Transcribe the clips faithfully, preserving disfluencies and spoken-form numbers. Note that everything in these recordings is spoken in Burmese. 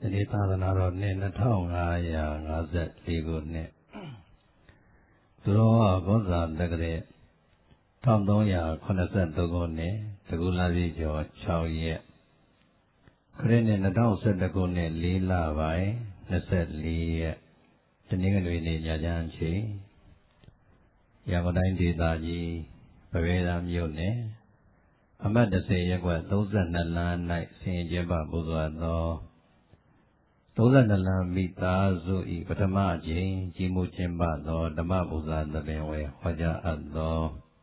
ဒီသာသနာတော်နှစ်နှစ်ထောင်ငါးရာငါးဆယ်လေးခုနှစ်သူတော်ကောဇာတက္ကရာတစ်ထောင်သုံးရာခုနှစ်ဆယ်သုံးခုနှစ်တကူလာပြီကျော်ခြောက်ရက်ခရစ်နှစ်နှစ်ထောင်ဆယ်တစ်ခုနှစ်လေးလပိုင်းနှစ်ဆယ်လေးရက်တနင်္ဂနွေနေ့ညချမ်းချိန်ရန်ကုန်တိုင်းဒေသကြီးဗဝေဒမြို့နယ်အမှတ်တစ်ဆယ်ရပ်ကွက်သုံးဆယ်နှစ်လမ်း၌ဆင်ကျဲပပူဇော်သောသုံးဆယ်နှစ်လမ်းမိသားစု၏ပထမအကြိမ်ကြီးမှုကျင်းပသောဓမ္မပူဇာသဘင်ဝယ်ဟောကြားအပ်သော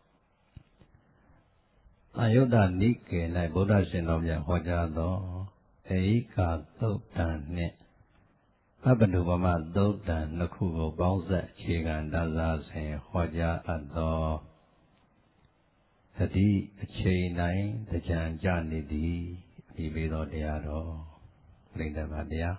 အာယုဒ္ဓနိကေ၌ဗုဒ္ဓရှင်တော်မြတ်ဟောကြားသောဧကာသုတ်တံနှင့်အပတုပမသုတ်တံနှစ်ခုကိုပေါင်းစပ်အခြေခံဒါဇာစဉ်ဟောကြားအပ်သောသတိအချိန်တိုင်းတကြံကြနေသည်အမိပေးသောတရားတော်ပြိဋ္ဌာမတရား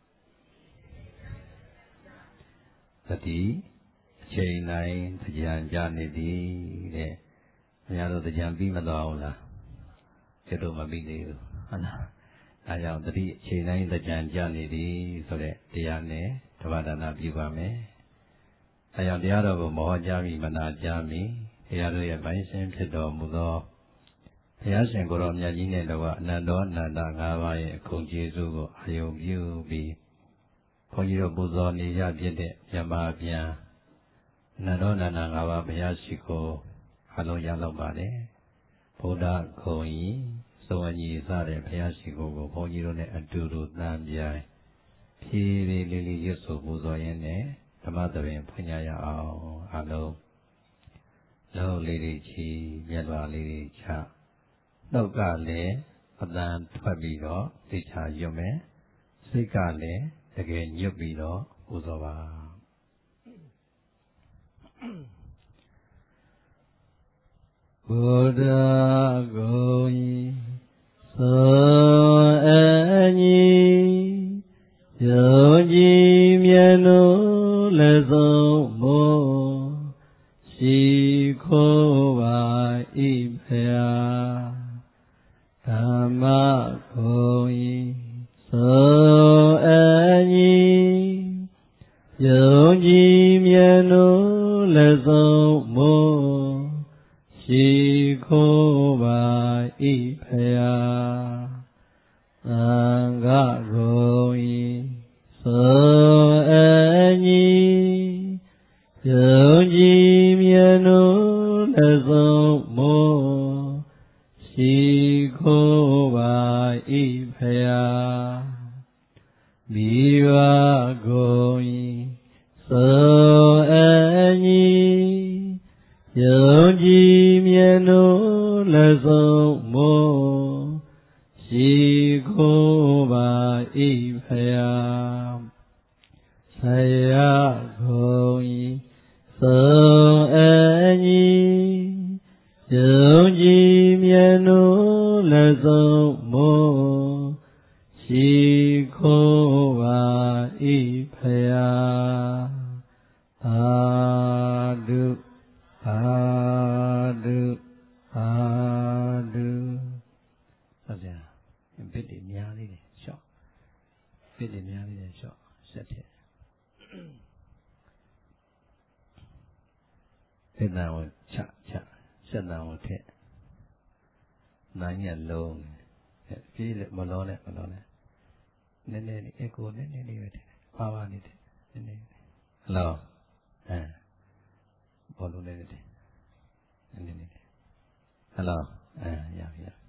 သတိအချိန်တိုင်းတကြံကြနေသည်တဲ့ဘုရားတို့တကြံပြီးမသွားဘူးလားကျွတ်တို့မပြီးသေးဘူးဟုတ်လားအဲကြောင့်သတိအချိန်တိုင်းတကြံကြနေသည်ဆိုတဲ့တရားနဲ့ဓမ္မဒါနပြုပါမယ်အဲကြောင့်တရားတော်ကိုမဟောကြားမိမနာကြားမိတရားတို့ရဲ့ပိုင်းရှင်ဖြစ်တော်မူသောဘုရားရှင်ကိုယ်တော်မြတ်ကြီးနဲ့တကွအနန္တောအနန္တငါးပါးရဲ့အကုန်ကျေးဇူးကိုအာယုံပြုပြီးဘုန်းကြီးတို့ပူဇော်နေကြဖြစ်တဲ့မြတ်မာပြန်အနန္တောအနန္တငါးပါးဘုရားရှိခိုးအလုံးရလောက်ပါတယ်ဗုဒ္ဓဂုံကြီးစုံအညီစတဲ့ဘုရားရှိခိုးကိုဘုန်းကြီးတို့နဲ့အတူတူတန်ပြိုင်ဖြည်းဖြည်းလေးလေးရွတ်ဆိုပူဇော်ရင်းနဲ့ဓမ္မသဘင်ဖွင့်ကြရအောင်အလုံးလုံးလေးတွေချီမျက်လွှာလေးတွေချနှုတ်ကလည်းအတန်ထွက်ပြီးတော့သိချရွတ်မယ်စိတ်ကလည်းတကယ်ညွတ်ပြီးတော့ပူဇော်ပါဘုရားကိုယ်ဤသောအညီယုံကြည်မြတ်လို့လက်ဆုံးမို့ရှိခိုးပါဤဖယားဓမ္မကိုယ်ဤသောအညီယုံကြည်မြတ်လို့လက်ဆုံးမို့ရှိခိုးပါဤဖယားသံဃာကိုယ်ဤသောအညီယုံကြည်မြတ်လို့လက်ဆုံးမို့ရှိခိုးပါဤဖယားမိဘကိုယ်ဤသောအညီယုံကြည်မြတ်လို့လက်ဆုံးမို့ရှိခိုးပါဤဖယားဆရာကိုယ်ဤသောအညီယုံကြည်မြတ်လို့လက်ဆုံးမို့ရှိခိုးပါဤဖယားသာဓုသာဓုသာဓုဆက်ကြဘစ်တွေများလေးတယ်ရှော့ဘစ်တွေများလေးတယ်ရှော့ဆက်တဲ့ဘစ်တန်ကိုချချဆက်တန်ကိုထက်နိုင်ရလုံးပြေးမလောနဲ့မလောနဲ့နည်းနည်းလေးအကိုနည်းနည်းလေးပဲထည့်ပါပါနေတယ်နည်းနည်းဟလောအဲဘောလုံးလေးနဲ့ထည့်နည်းနည်းလေးဟလောအဲရပြီရ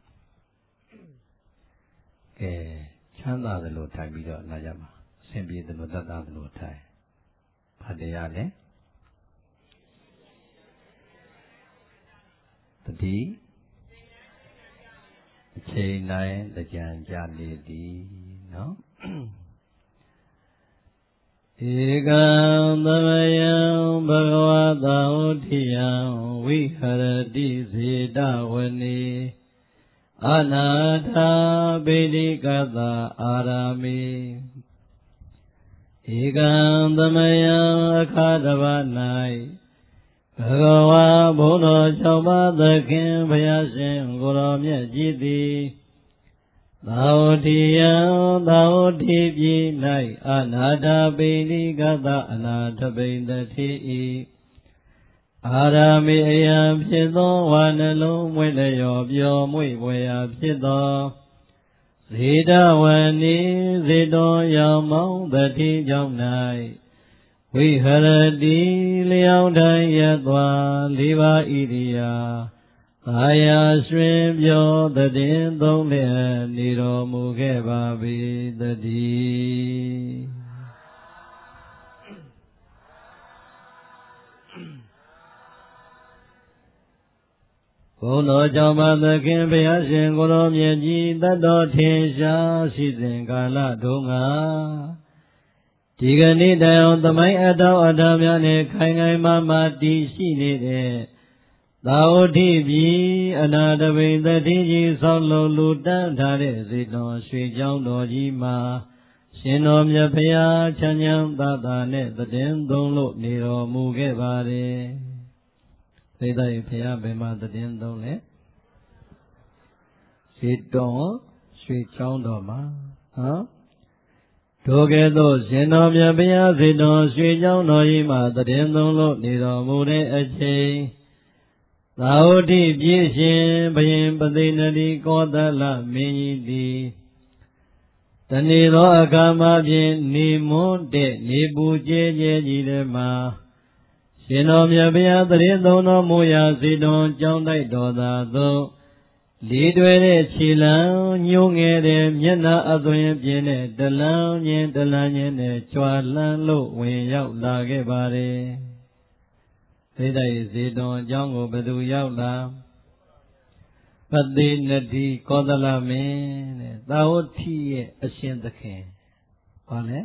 ကဲချမ်းသာတယ်လို့ထိုင်ပြီးတော့လာကြပါအဆင်ပြေတယ်လို့တတ်တာတယ်လို့ထိုင်ဖတ်တရားလဲတတိအချိန်တိုင်းတကြံကြနေသည်နော်ဧကံသမယံဘဂဝတာဝတိယံဝိဟရတိစေတဝနေအနာထာပိဋိကတအာရာမိဧကံသမယံအခါတပ၌ဘဂဝါဘုန်းတော်၆ပါးသခင်ဘုရားရှင်ကိုယ်တော်မြတ်ကြီးသည်သာဝတိယံသာဝတိပြည်၌အနာထပိဏိကတအနာထပိန်တတိဤအာရမိအယံဖြစ်သောဝါနှလုံးမွေ့လျော်ပျော်မွေ့ဝေယဖြစ်သောဇေတဝဏီဇေတောရောင်မောင်းတတိကြောင့်၌ဝိဟရတိလျောင်းတိုင်းရသွားလေးပါးဣရိယာအာယာရွှင်ပြောတည်င်းသုံးလျက်နေတော်မူခဲ့ပါပေတည်းဘုန်းတော်ကြောင့်မသခင်ဘုရားရှင်ကိုရောမြတ်ကြီးတတ်တော်ထင်ရှားရှိစဉ်ကာလတုန်းကဒီကနေ့တိုင်အောင်သမိုင်းအထောက်အထားများနဲ့ခိုင်ခိုင်မာမာတည်ရှိနေတဲ့သာဝတိပြည်အနာတပိန်တတိကြီးဆောက်လုပ်လူတန်းထားတဲ့ဇေတောရွှေကျောင်းတော်ကြီးမှာရှင်တော်မြတ်ဖရာချမ်းချမ်းသာသာနဲ့တည်င်းသုံးလို့နေတော်မူခဲ့ပါတယ်။သိတဲ့ဖရာဘယ်မှာတည်င်းသုံးလဲဇေတောရွှေကျောင်းတော်မှာဟမ်ထိုကဲ့သို့ရှင်တော်မြတ်ဖရာဇေတောရွှေကျောင်းတော်ကြီးမှာတည်င်းသုံးလို့နေတော်မူတဲ့အချိန်သာဝတိပြည်ရှင်ဘုရင်ပသိဏတိကောသလမင်းကြီးသည်တနေ့သောအခါမှာဖြင့်နေမွန်းတဲ့နေပူကျဲကျဲကြီးထဲမှာရှင်တော်မြတ်ဘုရားတရင်သုံးတော်မူရာဇေတောကျောင်းတိုက်တော်သာသို့လေးတွဲတဲ့ခြေလမ်းညှိုးငယ်တဲ့မျက်နှာအသွင်ပြင်းတဲ့တလန်းချင်းတလန်းချင်းနဲ့ကြွာလှမ်းလို့ဝင်ရောက်လာခဲ့ပါတယ်သိတဲ့ဇေတောအကြောင်းကိုဘယ်သူရောက်လာပတိနတိကောသလမင်းတဲ့သာဝတိရဲ့အရှင်သခင်ဘာလဲ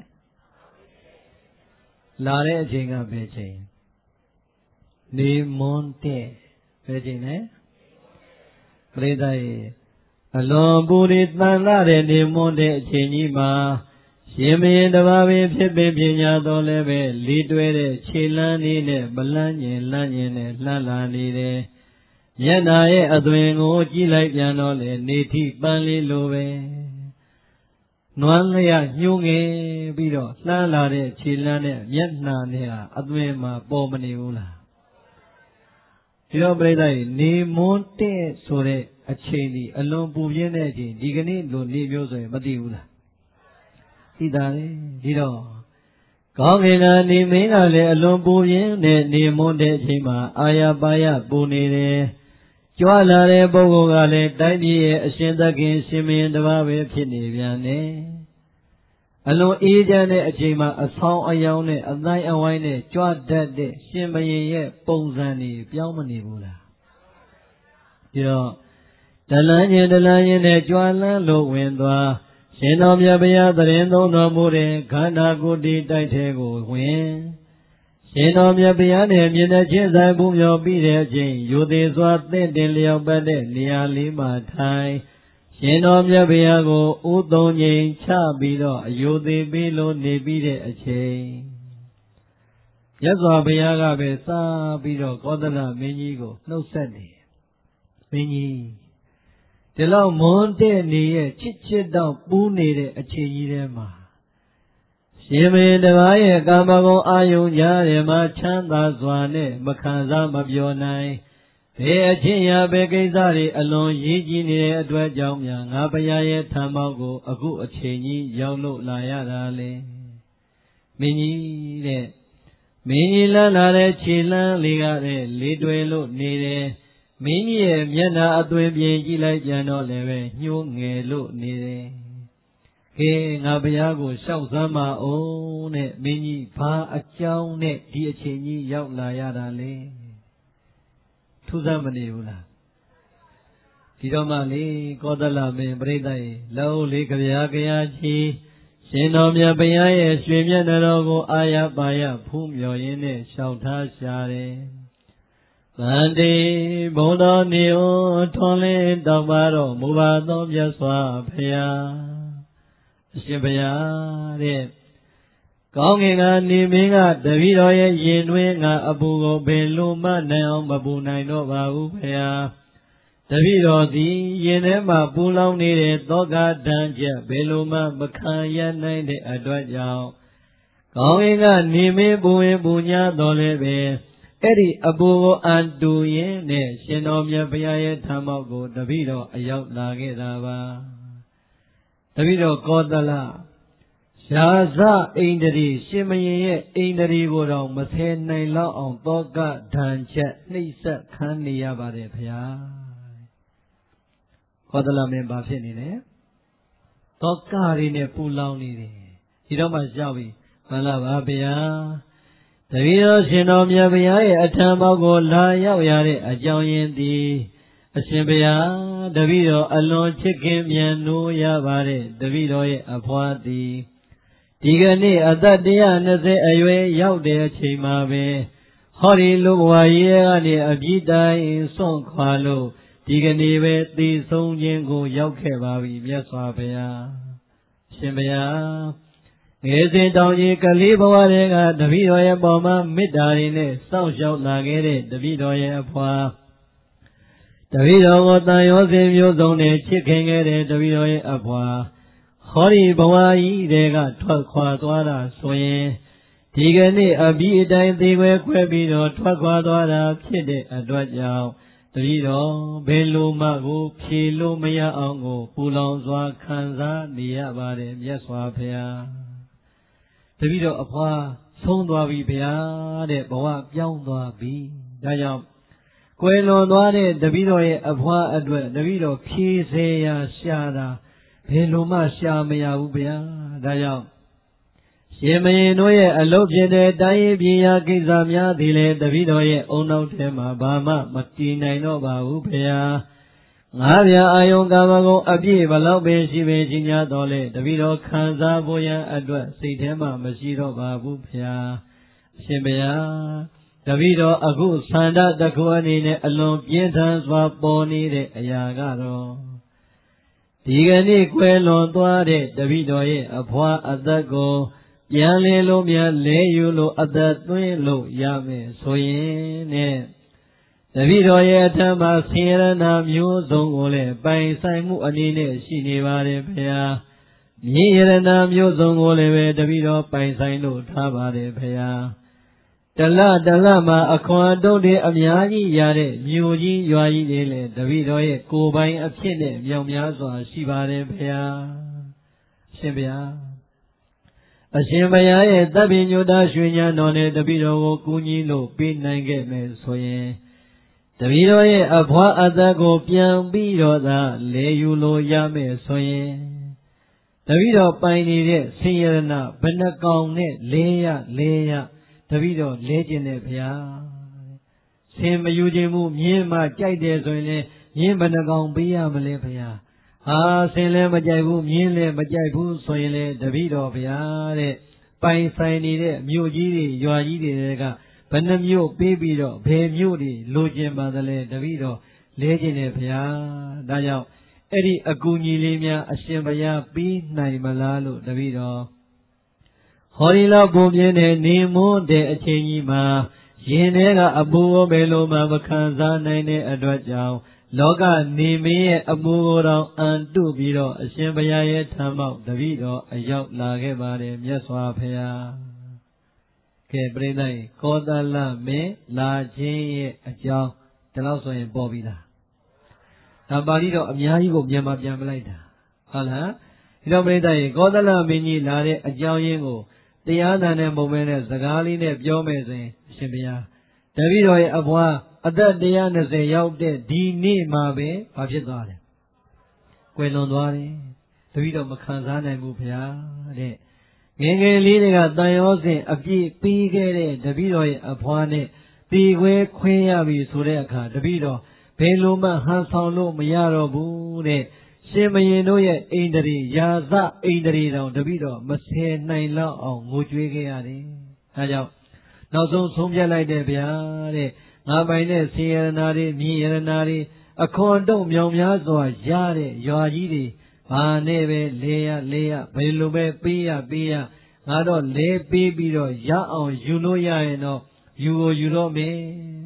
လာတဲ့အချိန်ကဘယ်ချိန်နေမွန်းတဲ့ဘယ်ချိန်လဲပရိသတ်ရဲ့အလွန်ပူရီတန်လာတဲ့နေမွန်းတဲ့အချိန်ကြီးမှာရှင်မင်းတပါးပင်ဖြစ်ပင်ပညာတော်လည်းပဲလေးတွဲတဲ့ခြေလမ်းလေးနဲ့မလန်းကျင်လန်းကျင်နဲ့လှမ်းလာနေတယ်မျက်နာရဲ့အသွင်ကိုကြည့်လိုက်ပြန်တော့လေနေထိပန်းလေးလိုပဲနွမ်းလျက်ညှိုးငယ်ပြီးတော့လှမ်းလာတဲ့ခြေလမ်းနဲ့မျက်နာနဲ့အသွင်မှာပေါ်မနေဘူးလားဒီတော့ပြိဿကြီးနေမွန်းတဲ့ဆိုတဲ့အချိန်ဒီအလွန်ပူပြင်းတဲ့အချိန်ဒီကနေ့လိုနေမျိုးဆိုရင်မသိဘူးလားသိတာလေဒီတော့ကောင်းကင်ကနေမင်းကလည်းအလွန်ပူပြင်းတဲ့နေမွန်းတဲ့အချိန်မှာအာရပါရပူနေတယ်ကြွလာတဲ့ပုဂ္ဂိုလ်ကလည်းတိုင်းပြည်ရဲ့အရှင်သခင်ရှင်မင်းတစ်ပါးပဲဖြစ်နေပြန်တယ်အလွန်အေးချမ်းတဲ့အချိန်မှာအဆောင်အယောင်နဲ့အတိုင်းအဝိုင်းနဲ့ကြွတတ်တဲ့ရှင်ဘုရင်ရဲ့ပုံစံတွေပြောင်းမနေဘူးလားဒီတော့တလန်းချင်းတလန်းချင်းနဲ့ကြွလန်းလို့ဝင်သွားရှင်တော်မြတ်ဘုရားတရင်သုံးတော်မူတဲ့ခန္ဓာကိုယ်တည်တိုက်ထဲကိုဝင်ရှင်တော်မြတ်ဘုရားနဲ့မြင်တဲ့ချင်းဆိုင်ပူမျောပြီးတဲ့အချိန်ယူသေးစွာသင့်တင်လျောက်ပတ်တဲ့နေရာလေးမှာထိုင်ရှင်တော်မြတ်ဘုရားကိုဥသုံးငိမ်ချပြီးတော့အယူသေးပြီးလို့နေပြီးတဲ့အချိန်မြတ်စွာဘုရားကပဲစားပြီးတော့ကောသလမင်းကြီးကိုနှုတ်ဆက်တယ်မင်းကြီးဒီလောက်မွန်းတဲ့နေရဲ့ချစ်ချစ်တော့ပူးနေတဲ့အချိန်ကြီးထဲမှာရှင်မင်းတစ်ပါးရဲ့ကာမဂုဏ်အာယုံကြားထဲမှာချမ်းသာစွာနဲ့မခံစားမပြောနိုင်ဘယ်အချင်းရာဘယ်ကိစ္စတွေအလွန်ရေးကြီးနေတဲ့အတွက်ကြောင့်များငါဘုရားရဲ့ထံမောက်ကိုအခုအချိန်ကြီးရောက်လို့လာရတာလေမင်းကြီးတဲ့မင်းကြီးလန်းလာတဲ့ခြေလန်းလေးကတဲ့လေးတွဲလို့နေတယ်မင်းကြီးရဲ့မျက်နှာအသွင်ပြင်ကြည့်လိုက်ပြန်တော့လည်းပဲညှိုးငယ်လို့နေတယ်ဟေးငါဘုရားကိုလျှောက်စမ်းပါဦးတဲ့မင်းကြီးဘာအကြောင်းနဲ့ဒီအချိန်ကြီးရောက်လာရတာလဲထူးဆန်းမနေဘူးလားဒီတော့မှလေကောသလမင်းပြိဿရေလောက်လေးကြပြားကြရာချီရှင်တော်မြတ်ဘုရားရဲ့ရွှေမျက်နှာတော်ကိုအာရပါရဖူးမြော်ရင်းနဲ့လျှောက်ထားရှာတယ်ဗန္တိဘုံတော်နေဩထွန်လင်းတောက်ပါတော့မူပါသောမြတ်စွာဘုရားအရှင်ဘုရားတဲ့ကောင်းကင်ကနေမင်းကတပည့်တော်ရဲ့ရင်တွင်းကအပူကိုဘယ်လိုမှနိုင်အောင်မပူနိုင်တော့ပါဘူးဘုရားတပည့်တော်သည်ရင်ထဲမှာပူလောင်နေတဲ့သောကဒဏ်ချက်ဘယ်လိုမှမခံရနိုင်တဲ့အတွက်ကြောင့်ကောင်းကင်ကနေမင်းပူဝင်ပူညာတော်လည်းပဲအဲ့ဒီအပူကိုအတူရင်နဲ့ရှင်တော်မြတ်ဘုရားရဲ့ထံမောက်ကိုတပည့်တော်အရောက်လာခဲ့တာပါတပည့်တော်ကောသလရာဇအိန္ဒြေရှင်မင်းရဲ့အိန္ဒြေကိုတော့မဆယ်နိုင်လောက်အောင်သောကဒဏ်ချက်နှိပ်စက်ခံနေရပါတယ်ဗျာကောသလမင်းဘာဖြစ်နေလဲသောကတွေနဲ့ပူလောင်နေတယ်ဒီတော့မှကြောက်ပြီမှန်လားပါဗျာတပည့်တော်ရှင်တော်မြတ်ဘုရားရဲ့အထံမောက်ကိုလာရောက်ရတဲ့အကြောင်းရင်းသည်အရှင်ဘုရားတပည့်တော်အလွန်ချစ်ခင်မြတ်နိုးရပါတယ်တပည့်တော်ရဲ့အဖွားသည်ဒီကနေ့အသက်တစ်ရာနှစ်ဆယ်အရွယ်ရောက်တဲ့အချိန်မှာပဲဟောဒီလူဘဝကြီးကနေအပြည့်တိုင်စွန့်ခွာလို့ဒီကနေ့ပဲသိဆုံးခြင်းကိုရောက်ခဲ့ပါပြီမြတ်စွာဘုရားရှင်ဘုရားငယ်စဉ်တောင်ကြီးကလေးဘဝတည်းကတပည့်တော်ရဲ့ပေါ်မှာမေတ္တာရင်းနဲ့စောင့်ရှောက်လာခဲ့တဲ့တပည့်တော်ရဲ့အဖွာတပည့်တော်ကိုတန်ရောစဉ်မျိုးစုံနဲ့ချစ်ခင်ခဲ့တဲ့တပည့်တော်ရဲ့အဖွာဟောဒီဘဝကြီးတွေကထွက်ခွာသွားတာဆိုရင်ဒီကနေ့အပြီးအတိုင်းသေခွဲခွဲပြီးတော့ထွက်ခွာသွားတာဖြစ်တဲ့အတွက်ကြောင့်တပည့်တော်ဘယ်လိုမှကိုဖြေလို့မရအောင်ကိုပူလောင်စွာခံစားနေရပါတယ်မြတ်စွာဘုရားတပည့်တော်အဖွာဆုံးသွားပြီဗျာတဲ့ဘဝပြောင်းသွားပြီဒါကြောင့်ကွယ်လွန်သွားတဲ့တပည့်တော်ရဲ့အဖွာအတွက်တပည့်တော်ဖြေစေရာရှာတာဘယ်လိုမှရှာမရဘူးဗျာဒါကြောင့်ရှင်မင်းတို့ရဲ့အလုပ်ဖြစ်တဲ့တိုင်းရေးပြည်ရာကိစ္စများသည်လေတပည့်တော်ရဲ့အုံနောက်ထဲမှာဘာမှမတည်နိုင်တော့ပါဘူးဗျာငါးပြာအာယုံကာမဂုဏ်အပြည့်ဘလောက်ပင်ရှိပင်ကြီးများတော်လေတပည့်တော်ခံစားဖို့ရန်အတွက်စိတ်ထဲမှာမရှိတော့ပါဘူးဗျာရှင်ဗျာတပည့်တော်အခုဆန္ဒတစ်ခုအနေနဲ့အလွန်ပြင်းထန်စွာပေါ်နေတဲ့အရာကတော့ဒီကနေ့ကွယ်လွန်သွားတဲ့တပည့်တော်ရဲ့အဖွာအသက်ကိုပြန်လေလို့မြန်လဲယူလို့အသက်သွင်းလို့ရမယ်ဆိုရင်နဲ့တပည့်တော်ရဲ့အထံမှာဆင်းရဲနာမျိုးစုံကိုလည်းပိုင်ဆိုင်မှုအနေနဲ့ရှိနေပါတယ်ဗျာမြင့်ရနာမျိုးစုံကိုလည်းပဲတပည့်တော်ပိုင်ဆိုင်လို့ထားပါတယ်ဗျာတလတလမှာအခွန်တုံးတွေအများကြီးရတဲ့မြို့ကြီးရွာကြီးတွေလည်းတပည့်တော်ရဲ့ကိုယ်ပိုင်အဖြစ်နဲ့မြောက်များစွာရှိပါတယ်ဗျာရှင်ဗျာအရှင်ဘုရားရဲ့တပ်ပညုတရွှေညာတော်နဲ့တပည့်တော်ကိုကူညီလို့ပေးနိုင်ခဲ့မယ်ဆိုရင်တပည့်တော်ရဲ့အဖွာအသက်ကိုပြန်ပြီးတော့သာလဲယူလို့ရမယ်ဆိုရင်တပည့်တော်ပိုင်နေတဲ့ဆင်းရဲနာဘယ်နှကောင်နဲ့လဲရလဲရတပည့်တော်လဲခြင်းနဲ့ဗျာဆင်းမယူခြင်းမူမြင်းမှကြိုက်တယ်ဆိုရင်လည်းမြင်းဘယ်နှကောင်ပေးရမလဲဗျာဟာဆင်းလည်းမကြိုက်ဘူးမြင်းလည်းမကြိုက်ဘူးဆိုရင်လေတပည့်တော်ဗျာတဲ့ပိုင်ဆိုင်နေတဲ့မြို့ကြီးတွေရွာကြီးတွေကဘယ်နှမြို့ပေးပြီးတော့ဘယ်မြို့တွေလိုချင်ပါသလဲတပည့်တော်လဲခြင်းနဲ့ဗျာဒါကြောင့်အဲ့ဒီအကူကြီးလေးများအရှင်ဘုရားပြီးနိုင်မလားလို့တပည့်တော်ဟောဒီလောက်ပုံပြင်းတဲ့နေမွန်းတဲ့အချိန်ကြီးမှာရင်ထဲကအပူကိုဘယ်လိုမှမခံစားနိုင်တဲ့အတွက်ကြောင့်လောကနေမင်းရဲ့အပူကိုယ်တော်အန်တုပြီးတော့အရှင်ဘုရားရဲ့ထံမောက်တပည့်တော်အရောက်လာခဲ့ပါတယ်မြတ်စွာဘုရားကဲပြိဿယကောသလမင်းလာခြင်းရဲ့အကြောင်းဒီလောက်ဆိုရင်ပေါ်ပြီလားဒါပါဠိတော့အများကြီးကိုမြန်မာပြန်ပလိုက်တာဟုတ်လားဒီတော့ပြိဿယကောသလမင်းကြီးလာတဲ့အကြောင်းရင်းကိုတရားနာနဲ့ပုံမဲနဲ့စကားလေးနဲ့ပြောမယ်ဆိုရင်အရှင်ဘုရားတပည့်တော်ရဲ့အဘွားအသက်တစ်ရာနှစ်ဆယ်ရောက်တဲ့ဒီနေ့မှာပဲဘာဖြစ်သွားလဲကွယ်လွန်သွားတယ်တပည့်တော်မခံစားနိုင်ဘူးဗျာတဲ့ငယ်ငယ်လေးတွေကတန်ရောစဉ်အပြည့်ပြီးခဲ့တဲ့တပည့်တော်ရဲ့အဘွားနဲ့တီခွဲခွင်းရပြီဆိုတဲ့အခါတပည့်တော်ဘယ်လိုမှဟန်ဆောင်လို့မရတော့ဘူးတဲ့ရှင်မရင်တို့ရဲ့အိန္ဒြေရာဇအိန္ဒြေတောင်တပည့်တော်မဆယ်နိုင်လောက်အောင်ငိုကြွေးခဲ့ရတယ်အဲကြောင့်နောက်ဆုံးဆုံးဖြတ်လိုက်တယ်ဗျာတဲ့ငါပိုင်တဲ့ဆင်းရဲနာတွေမြင့်ရနာတွေအခွန်တုံမြောင်များစွာရတဲ့ရွာကြီးတွေဘာနဲ့ပဲလဲရလဲရဘယ်လိုပဲပေးရပေးရငါတော့လဲပေးပြီးတော့ရအောင်ယူလို့ရရင်တော့ယူကိုယူတော့မယ်ဟ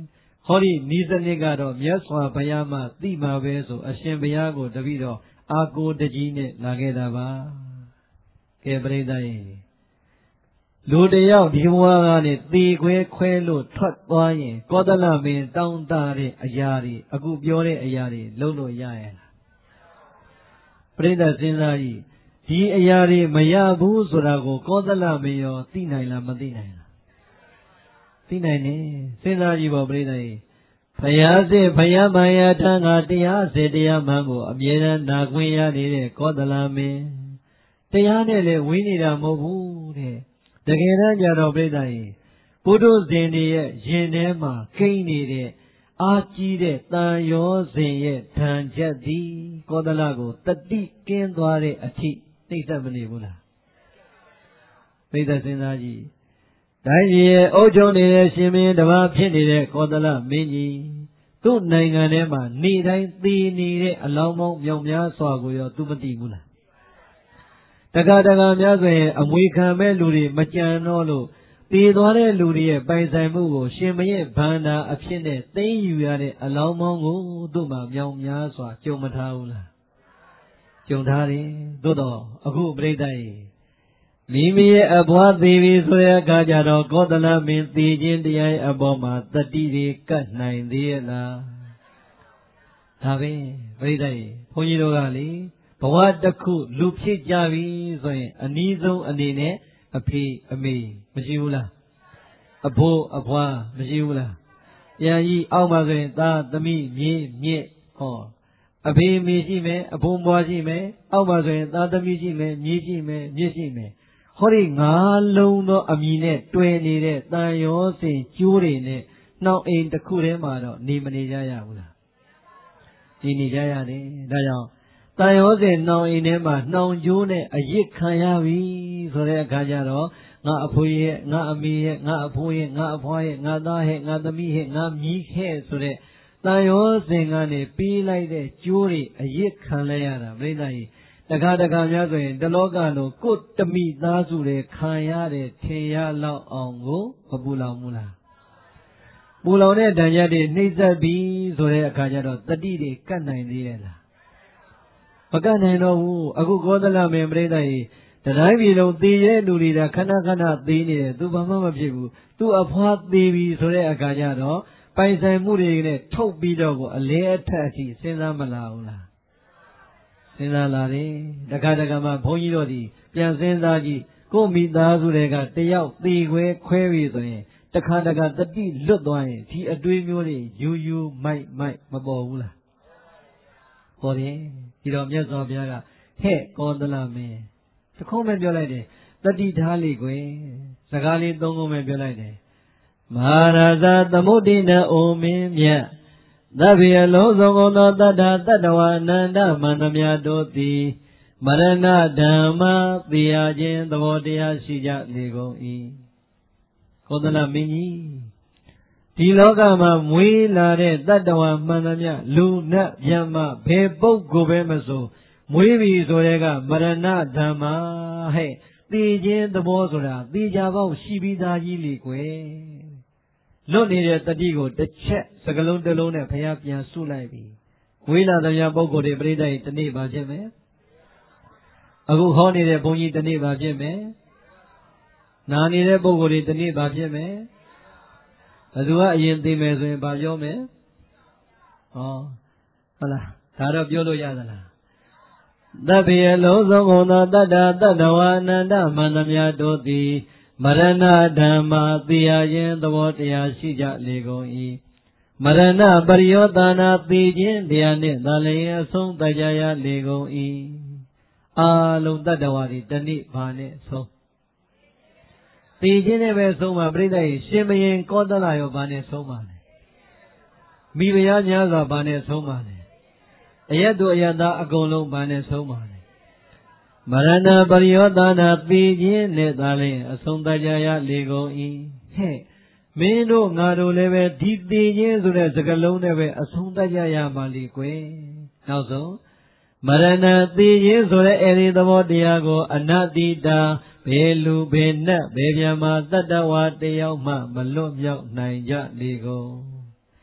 ဟောဒီနီးစနစ်ကတော့မြတ်စွာဘုရားမှသိမှာပဲဆိုအရှင်ဘုရားကိုတပည့်တော်အာကိုတကြီးနဲ့လာခဲ့တာပါကဲပရိသတ်ရေလူတယောက်ဒီဘဝကနေသေခွဲခွဲလို့ထွက်သွားရင်ကောသလမင်းတောင်းတတဲ့အရာတွေအခုပြောတဲ့အရာတွေလုပ်လို့ရရဲ့လားပရိသတ်စဉ်းစားကြည့်ဒီအရာတွေမရဘူးဆိုတာကိုကောသလမင်းရောသိနိုင်လားမသိနိုင်လားသိနိုင်တယ်စဉ်းစားကြည့်ပါပရိသတ်ရေဘုရားစေဘုရားမယာထံကတရားစေတရားမှန်ကိုအမြဲတမ်းနာခွင့်ရနေတဲ့ကောသလမင်းတရားနဲ့လည်းဝေးနေတာမဟုတ်ဘူးတဲ့တကယ်တမ်းကြတော့ပြိဿရေပုထုဇဉ်တွေရဲ့ရင်ထဲမှာကိန်းနေတဲ့အာကြီးတဲ့တန်ရောစဉ်ရဲ့ဓာန်ချက်သည်ကောသလကိုတတိကင်းသွားတဲ့အထိနှိမ့်ဆက်မနေဘူးလားပြိဿစဉ်းစားကြည့်တိုင်းပြည်ရဲ့အုပ်ချုပ်နေတဲ့ရှင်မင်းတစ်ပါးဖြစ်နေတဲ့ကောသလမင်းကြီးသူ့နိုင်ငံထဲမှာနေတိုင်းသေနေတဲ့အလောင်းပေါင်းမြောက်များစွာကိုရောသူမသိဘူးလားတခါတခါများဆိုရင်အမွေခံမဲ့လူတွေမကြံတော့လို့တည်သွားတဲ့လူတွေရဲ့ပိုင်ဆိုင်မှုကိုရှင်မရဲ့ဘန္တာအဖြစ်နဲ့သိမ်းယူရတဲ့အလောင်းပေါင်းကိုသူ့မှာမြောက်များစွာကြုံမထားဘူးလားကြုံထားတယ်သို့တော့အခုပြိဿရေမိမိရဲ့အဘွားသေးပြီဆိုတဲ့အခါကျတော့ကောသလမင်းသေခြင်းတရားရဲ့အပေါ်မှာတတိတွေကတ်နိုင်သေးရဲ့လားဒါပဲပြိဿရေဘုန်းကြီးတို့ကလေဘဝတစ်ခုလူဖြစ်ကြပြီဆိုရင်အနည်းဆုံးအနေနဲ့အဖေအမေမရှိဘူးလားအဖိုးအဖွားမရှိဘူးလားပြန်ကြီးအောက်မှာဆိုရင်သားသမီးမြေးမြင့်ဟောအဖေအမေရှိမယ်အဖိုးမွားရှိမယ်အောက်မှာဆိုရင်သားသမီးရှိမယ်မြေးရှိမယ်မြင့်ရှိမယ်ဟောဒီငါးလုံးသောအမည်နဲ့တွယ်နေတဲ့တန်ရောစင်ကျိုးတွေနဲ့နှောင်အိမ်တစ်ခုထဲမှာတော့နေမနေကြရဘူးလားဒီနေကြရတယ်ဒါကြောင့်တန်ရောစင်နှောင်အိမ်ထဲမှာနှောင်ကျိုးနဲ့အရစ်ခံရပြီဆိုတဲ့အခါကျတော့ငါအဖိုးရဲ့ငါအမေရဲ့ငါအဖိုးရဲ့ငါအဖွားရဲ့ငါသားရဲ့ငါသမီးရဲ့ငါမြီးခဲ့ဆိုတဲ့တန်ရောစင်ကနေပြီးလိုက်တဲ့ကျိုးတွေအရစ်ခံလဲရတာပြိဿကြီးတခါတခါများဆိုရင်တလောကလုံးကိုယ်တမိသားစုတွေခံရတဲ့ထင်ရလောက်အောင်ကိုမပူလောင်ဘူးလားပူလောင်တဲ့ဓာတ်ရက်တွေနှိမ့်ဆက်ပြီးဆိုတဲ့အခါကျတော့တတိတွေကတ်နိုင်သေးရဲ့လားမကတ်နိုင်တော့ဘူးအခုကောသလမင်းပြိဿကြီးတတိုင်းပြည်လုံးသေရဲ့လူတွေကခဏခဏသေနေတယ်သူဘာမှမဖြစ်ဘူးသူအဖွားသေပြီဆိုတဲ့အခါကျတော့ပိုင်ဆိုင်မှုတွေနဲ့ထုတ်ပြီးတော့ကိုအလဲအထက်အထိစဉ်းစားမလာဘူးလားစဉ်းစားလာတယ်တခါတခါမှဘုန်းကြီးတို့ဒီပြန်စဉ်းစားကြည့်ကိုမိသားစုတွေကတယောက်သေခွဲခွဲပြီဆိုရင်တခါတခါတတိလွတ်သွားရင်ဒီအတွေးမျိုးတွေယူယူမိုက်မိုက်မပေါ်ဘူးလားပေါ်တယ်ဒီတော့မြတ်စွာဘုရားကဟဲ့ကောသလမင်းတခုံးပဲပြောလိုက်တယ်တတိထားလေကွယ်စကားလေးသုံးခုပဲပြောလိုက်တယ်မဟာရာဇသမုဒ္ဒိနအိုမင်းမြတ်သဗ္ဗေအလုံးစုံကုန်သောတတ္တတတ္တဝအနန္တမန္တမြတ်တို့သည်မရဏဓမ္မသိရခြင်းသဘောတရားရှိကြလေကုန်၏ကောသလမင်းကြီးဒီလောကမှာမွေးလာတဲ့တတ္တဝမှန်သမျှလူနတ်မြတ်မဘယ်ပုဂ္ဂိုလ်ပဲမဆိုမွေးပြီဆိုတဲ့ကမရဏဓမ္မဟဲ့သိခြင်းသဘောဆိုတာသိကြပေါ့ရှိပြီးသားကြီးလေကွယ်လွတ်နေတဲ့တတိကိုတစ်ချက်စကလုံးတစ်လုံးနဲ့ဘုရားပြန်ဆုလိုက်ပြီဝေးလာသမျှပုဂ္ဂိုလ်တွေပြိဿကြီးတနေ့ပါဖြစ်မယ်အခုဟောနေတဲ့ဘုန်းကြီးတနေ့ပါဖြစ်မယ်နာနေတဲ့ပုဂ္ဂိုလ်တွေတနေ့ပါဖြစ်မယ်ဘယ်သူကအရင်သိမယ်ဆိုရင်ဗာပြောမယ်ဟောဟုတ်လားဒါတော့ပြောလို့ရသလားသဗ္ဗေအလုံးစုံကုန်သောတတ္တတတ္တဝအနန္တမန္တမြတ်တို့သည်မရဏဓမ္မသိရခြင်းသဘောတရားရှိကြလေကုန်၏မရဏပရိယောသနာသိခြင်းတရားနှင့်သာလျှင်အဆုံးတကြရလေကုန်၏အာလုံးတတ္တဝါတွေတနေ့ဘာနဲ့ဆုံးသိခြင်းနဲ့ပဲဆုံးမှာပြိဿရေရှင်မရင်ကောသလရောဘာနဲ့ဆုံးပါလဲမိဖုရားများစွာဘာနဲ့ဆုံးပါလဲအယတ်တို့အယတ်သားအကုန်လုံးဘာနဲ့ဆုံးပါလဲမရဏပရိယောသနာသိခြင်းနဲ့သာလျှင်အဆုံးတကြရလေကုန်၏ဟဲ့မင်းတို့ငါတို့လည်းပဲဒီသိခြင်းဆိုတဲ့စကားလုံးနဲ့ပဲအဆုံးတကြရမှာလေကွယ်နောက်ဆုံးမရဏသိခြင်းဆိုတဲ့အဲဒီသဘောတရားကိုအနတ္တိတာဘယ်လူဘယ်နတ်ဘယ်မြမတတ္တဝါတယောက်မှမလွတ်မြောက်နိုင်ကြလေကုန်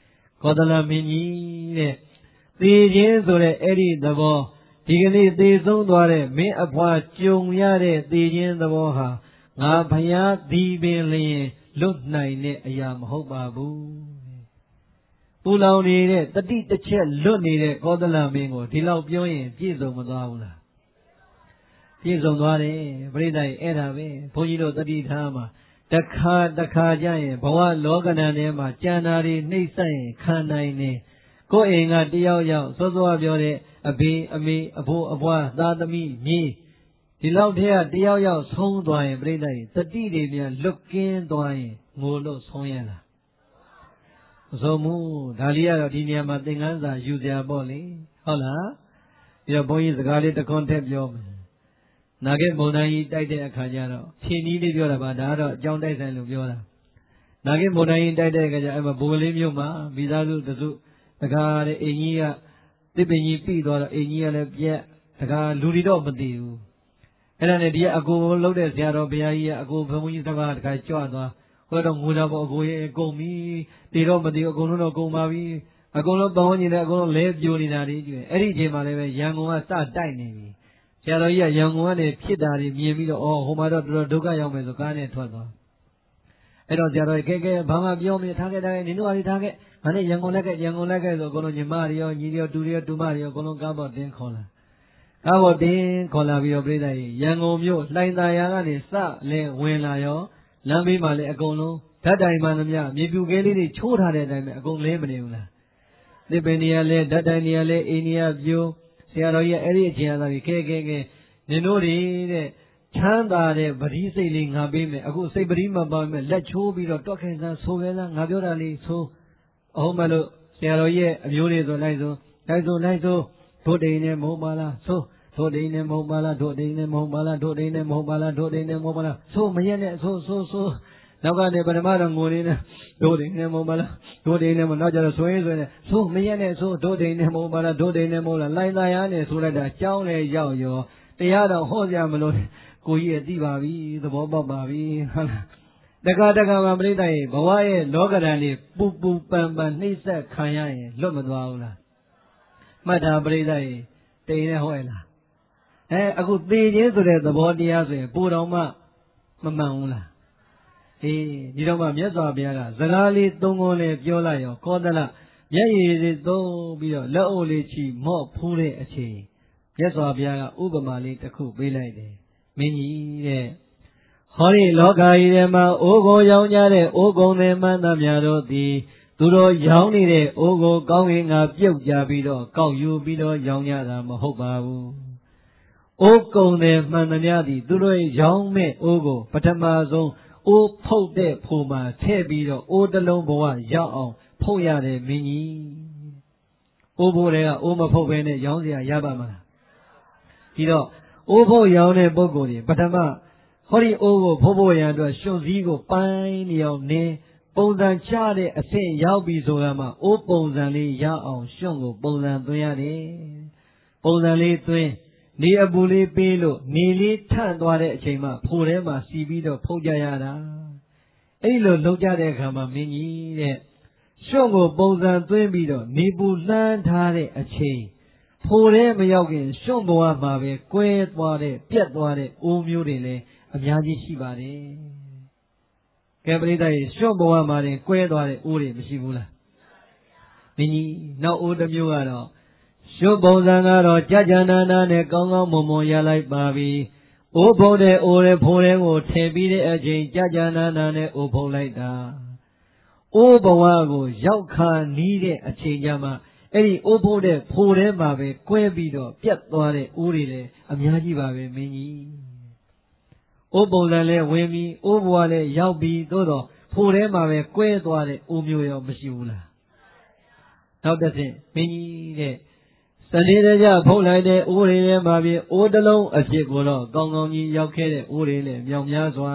ကောသလမင်းကြီးတဲ့သေခြင်းဆိုတဲ့အဲ့ဒီသဘောဒီကနေ့သေဆုံးသွားတဲ့မင်းအဖွားကြုံရတဲ့သေခြင်းသဘောဟာငါဘုရားဒီပင်လျင်လွတ်နိုင်တဲ့အရာမဟုတ်ပါဘူးပူလောင်နေတဲ့တတိတစ်ချက်လွတ်နေတဲ့ကောသလမင်းကိုဒီလောက်ပြောရင်ပြည့်စုံမသွားဘူးလားပြည့်စုံသွားတယ်ပရိသတ်အဲ့ဒါပဲဘုန်းကြီးတို့တတိထားမှာတခါတခါကြရင်ဘဝလောကဓာတ်ထဲမှာကြံတာတွေနှိမ့်ဆက်ရင်ခံနိုင်နေကိုယ်အိမ်ကတယောက်ယောက်စောစောပြောတဲ့အဖေအမေအဖိုးအဖွားသားသမီးမြေးဒီလောက်တည်းကတယောက်ယောက်ဆုံးသွားရင်ပြိဿကြီးတတိတွေများလွတ်ကင်းသွားရင်ငိုလို့ဆုံးရလားမဆုံးဘူးဒါလေးကတော့ဒီနေရာမှာသင်ခန်းစာယူစရာပေါ့လေဟုတ်လားပြီးတော့ဘုန်းကြီးစကားလေးတစ်ခွန်းထည့်ပြောမယ်နာဂေမုန်တိုင်းကြီးတိုက်တဲ့အခါကျတော့ဖြင်းကြီးလေးပြောတာပါဒါကတော့အကြောင်းတိုက်ဆိုင်လို့ပြောတာနာဂေမုန်တိုင်းကြီးတိုက်တဲ့အခါကျအဲ့မှာဘိုးကလေးမျိုးမှာမိသားစုတစုတကားတဲ့အိမ်ကြီးကသစ်ပင်ကြီးပြီးသွားတော့အိမ်ကြီးကလည်းပြက်တကားလူတွေတော့မသိဘူးအဲ့ဒါနဲ့ဒီကအကိုလှုပ်တဲ့ဆရာတော်ဘုရားကြီးကအကိုဘုန်းကြီးစကားတခါကြွသွားဟိုတော့ငိုတာပေါ့အကိုရဲ့ကုန်ပြီတေတော့မသိဘူးအကုန်လုံးတော့ကုန်ပါပြီအကုန်လုံးပေါင်းနေတယ်အကုန်လုံးလဲပြိုနေတာတွေကြည့်အဲ့ဒီအချိန်မှာလည်းပဲရန်ကုန်ကစတိုက်နေပြီဆရာတော်ကြီးကရန်ကုန်ကနေဖြစ်တာတွေမြင်ပြီးတော့အော်ဟိုမှာတော့တော်တော်ဒုက္ခရောက်မယ်ဆိုကားနဲ့ထွက်သွားအဲ့တော့ဆရာတော်ကြီးကဲကဲဘာမှပြောမနေထားခဲ့ထားခဲ့နင်တို့ဟာဒီထားခဲ့ငါနဲ့ရန်ကုန်လက်ကရန်ကုန်လက်ကဆိုအကုန်လုံးညီမတွေရောညီတွေရောတူတွေရောတူမတွေရောအကုန်လုံးကားပေါ်တင်းခေါ်လာကားပေါ်တင်းခေါ်လာပြီးတော့ပြိဿကြီးရန်ကုန်မြို့လှိုင်သာယာကနေစလဲဝင်လာရောလမ်းဘေးမှာလည်းအကုန်လုံးဓာတ်တိုင်မှန်သမျှမြေပြူကဲလေးတွေချိုးထားတဲ့အတိုင်းပဲအကုန်လဲမနေဘူးလားသစ်ပင်တွေကလည်းဓာတ်တိုင်တွေကလည်းအိန္ဒိယပြိုဆရာတော်ကြီးအဲ့ဒီအချိန်အသာကြီးခဲခဲခဲနင်တို့တွေတဲ့ချမ်းသာတဲ့ပရိစိတ်လေးငါပေးမယ်အခုစိတ်ပရိမပါမယ်လက်ချိုးပြီးတော့တွက်ခိုင်းစမ်းဆိုခဲ့လားငါပြောတာလေးဆိုအောင်မလို့ဆရာတော်ကြီးရဲ့အမျိုးတွေဆိုလိုက်ဆိုလိုက်ဆိုလိုက်ဆိုတို့တိန်နဲ့မဟုတ်ပါလားဆိုတို့တိန်နဲ့မဟုတ်ပါလားတို့တိန်နဲ့မဟုတ်ပါလားတို့တိန်နဲ့မဟုတ်ပါလားတို့တိန်နဲ့မဟုတ်ပါလားဆိုမရက်နဲ့ဆိုဆိုဆိုနောက်ကနေပထမတော့ငိုနေတယ်တို့တိန်နဲ့မဟုတ်ပါလားတို့တိန်နဲ့မနောက်ကြတော့ဆွေးဆွေးနဲ့ဆိုမရက်နဲ့ဆိုတို့တိန်နဲ့မဟုတ်ပါလားတို့တိန်နဲ့မဟုတ်လားလိုင်းသားရနဲ့ဆိုလိုက်တာကြောင်းလေရောက်ရောတရားတော်ဟောကြမလို့ကိုကြီးရဲ့သိပါပြီသဘောပေါက်ပါပြီဟုတ်လားတက္ကတက္ကမှာပြိဿရဲ့ဘဝရဲ့လောကဓာတ်လေးပူပူပန်ပန်နှိမ့်ဆက်ခံရရင်လွတ်မသွားဘူးလားမှတ်တာပြိဿရဲ့တိန်နဲ့ဟောရလားအဲအခုသေခြင်းဆိုတဲ့သဘောတရားဆိုရင်ပူတော်မှမမှန်ဘူးလားအေးဒီတော့မှမြတ်စွာဘုရားကစကားလေးသုံးခုလေးပြောလိုက်ရောကောသလမျက်ရည်တွေသုံးပြီးတော့လက်အိုလေးချီမော့ဖူးတဲ့အချိန်မြတ်စွာဘုရားကဥပမာလေးတစ်ခုပေးလိုက်တယ်မင်းကြီးတဲ့ဟောဒီလောကကြီးထဲမှာအိုးကိုရောင်းကြတဲ့အိုးကုံတွေမှန်သမျှတို့သည်သူတို့ရောင်းနေတဲ့အိုးကိုကောင်းကင်ကပြုတ်ကြပြီးတော့ကောက်ယူပြီးတော့ရောင်းကြတာမဟုတ်ပါဘူးအိုးကုံတွေမှန်သမျှသည်သူတို့ရောင်းမဲ့အိုးကိုပထမဆုံးအိုးဖုတ်တဲ့ဖိုမှာထည့်ပြီးတော့အိုးတစ်လုံးဘဝရောက်အောင်ဖုတ်ရတယ်မင်းကြီးအိုးဘိုးတွေကအိုးမဖုတ်ဘဲနဲ့ရောင်းစရာရပါမလားဒီတော့အိုးဖို့ရောင်းတဲ့ပုဂ္ဂိုလ်တွေပထမဟောဒီအိုးကိုဖို့ဖို့ရန်အတွက်ရှင်စည်းကိုပိုင်းနေအောင်နင်းပုံစံချတဲ့အဆင့်ရောက်ပြီဆိုတာမှအိုးပုံစံလေးရအောင်ရှင်ကိုပုံစံသွင်းရတယ်ပုံစံလေးသွင်းနေအပူလေးပေးလို့နေလေးထန့်သွားတဲ့အချိန်မှဖိုထဲမှာစီပြီးတော့ဖုတ်ကြရတာအဲ့လိုလုပ်ကြတဲ့အခါမှာမင်းကြီးတဲ့ရှင်ကိုပုံစံသွင်းပြီးတော့နေပူလှမ်းထားတဲ့အချိန်ဖိုထဲမရောက်ခင်ရှုံ့ဘဝမှာပဲကွဲသွားတဲ့ပြက်သွားတဲ့အိုးမျိုးတွေလည်းအများကြီးရှိပါတယ်။ကဲပရိသတ်ရေရှုံ့ဘဝမှာတင်ကွဲသွားတဲ့အိုးတွေမရှိဘူးလား။မင်းကြီးနောက်အိုးတစ်မျိုးကတော့ရှုံ့ပုံစံကတော့ကြာကြာနာနာနဲ့ကောင်းကောင်းမွန်မွန်ရလိုက်ပါပြီ။အိုးဖုံးတဲ့အိုးရဲ့ဖိုထဲကိုထည့်ပြီးတဲ့အချိန်ကြာကြာနာနာနဲ့အိုးဖုံးလိုက်တာ။အိုးဘဝကိုရောက်ခါနီးတဲ့အချိန်ကျမှအဲ့ဒီအိုးဖို့တဲ့ဖိုထဲမှာပဲကွဲပြီးတော့ပြတ်သွားတဲ့အိုးတွေလည်းအများကြီးပါပဲမင်းကြီးအိုးပုံစံလဲဝင်ပြီးအိုးဘဝလည်းရောက်ပြီးသို့တော့ဖိုထဲမှာပဲကွဲသွားတဲ့အိုးမျိုးရောမရှိဘူးလားနောက်တစ်ဆင့်မင်းကြီးတဲ့စနေတကြဖုတ်လိုက်တဲ့အိုးတွေထဲမှာပြီးအိုးတစ်လုံးအဖြစ်ကိုတော့ကောင်းကောင်းကြီးရောက်ခဲ့တဲ့အိုးတွေလည်းမြောင်များစွာ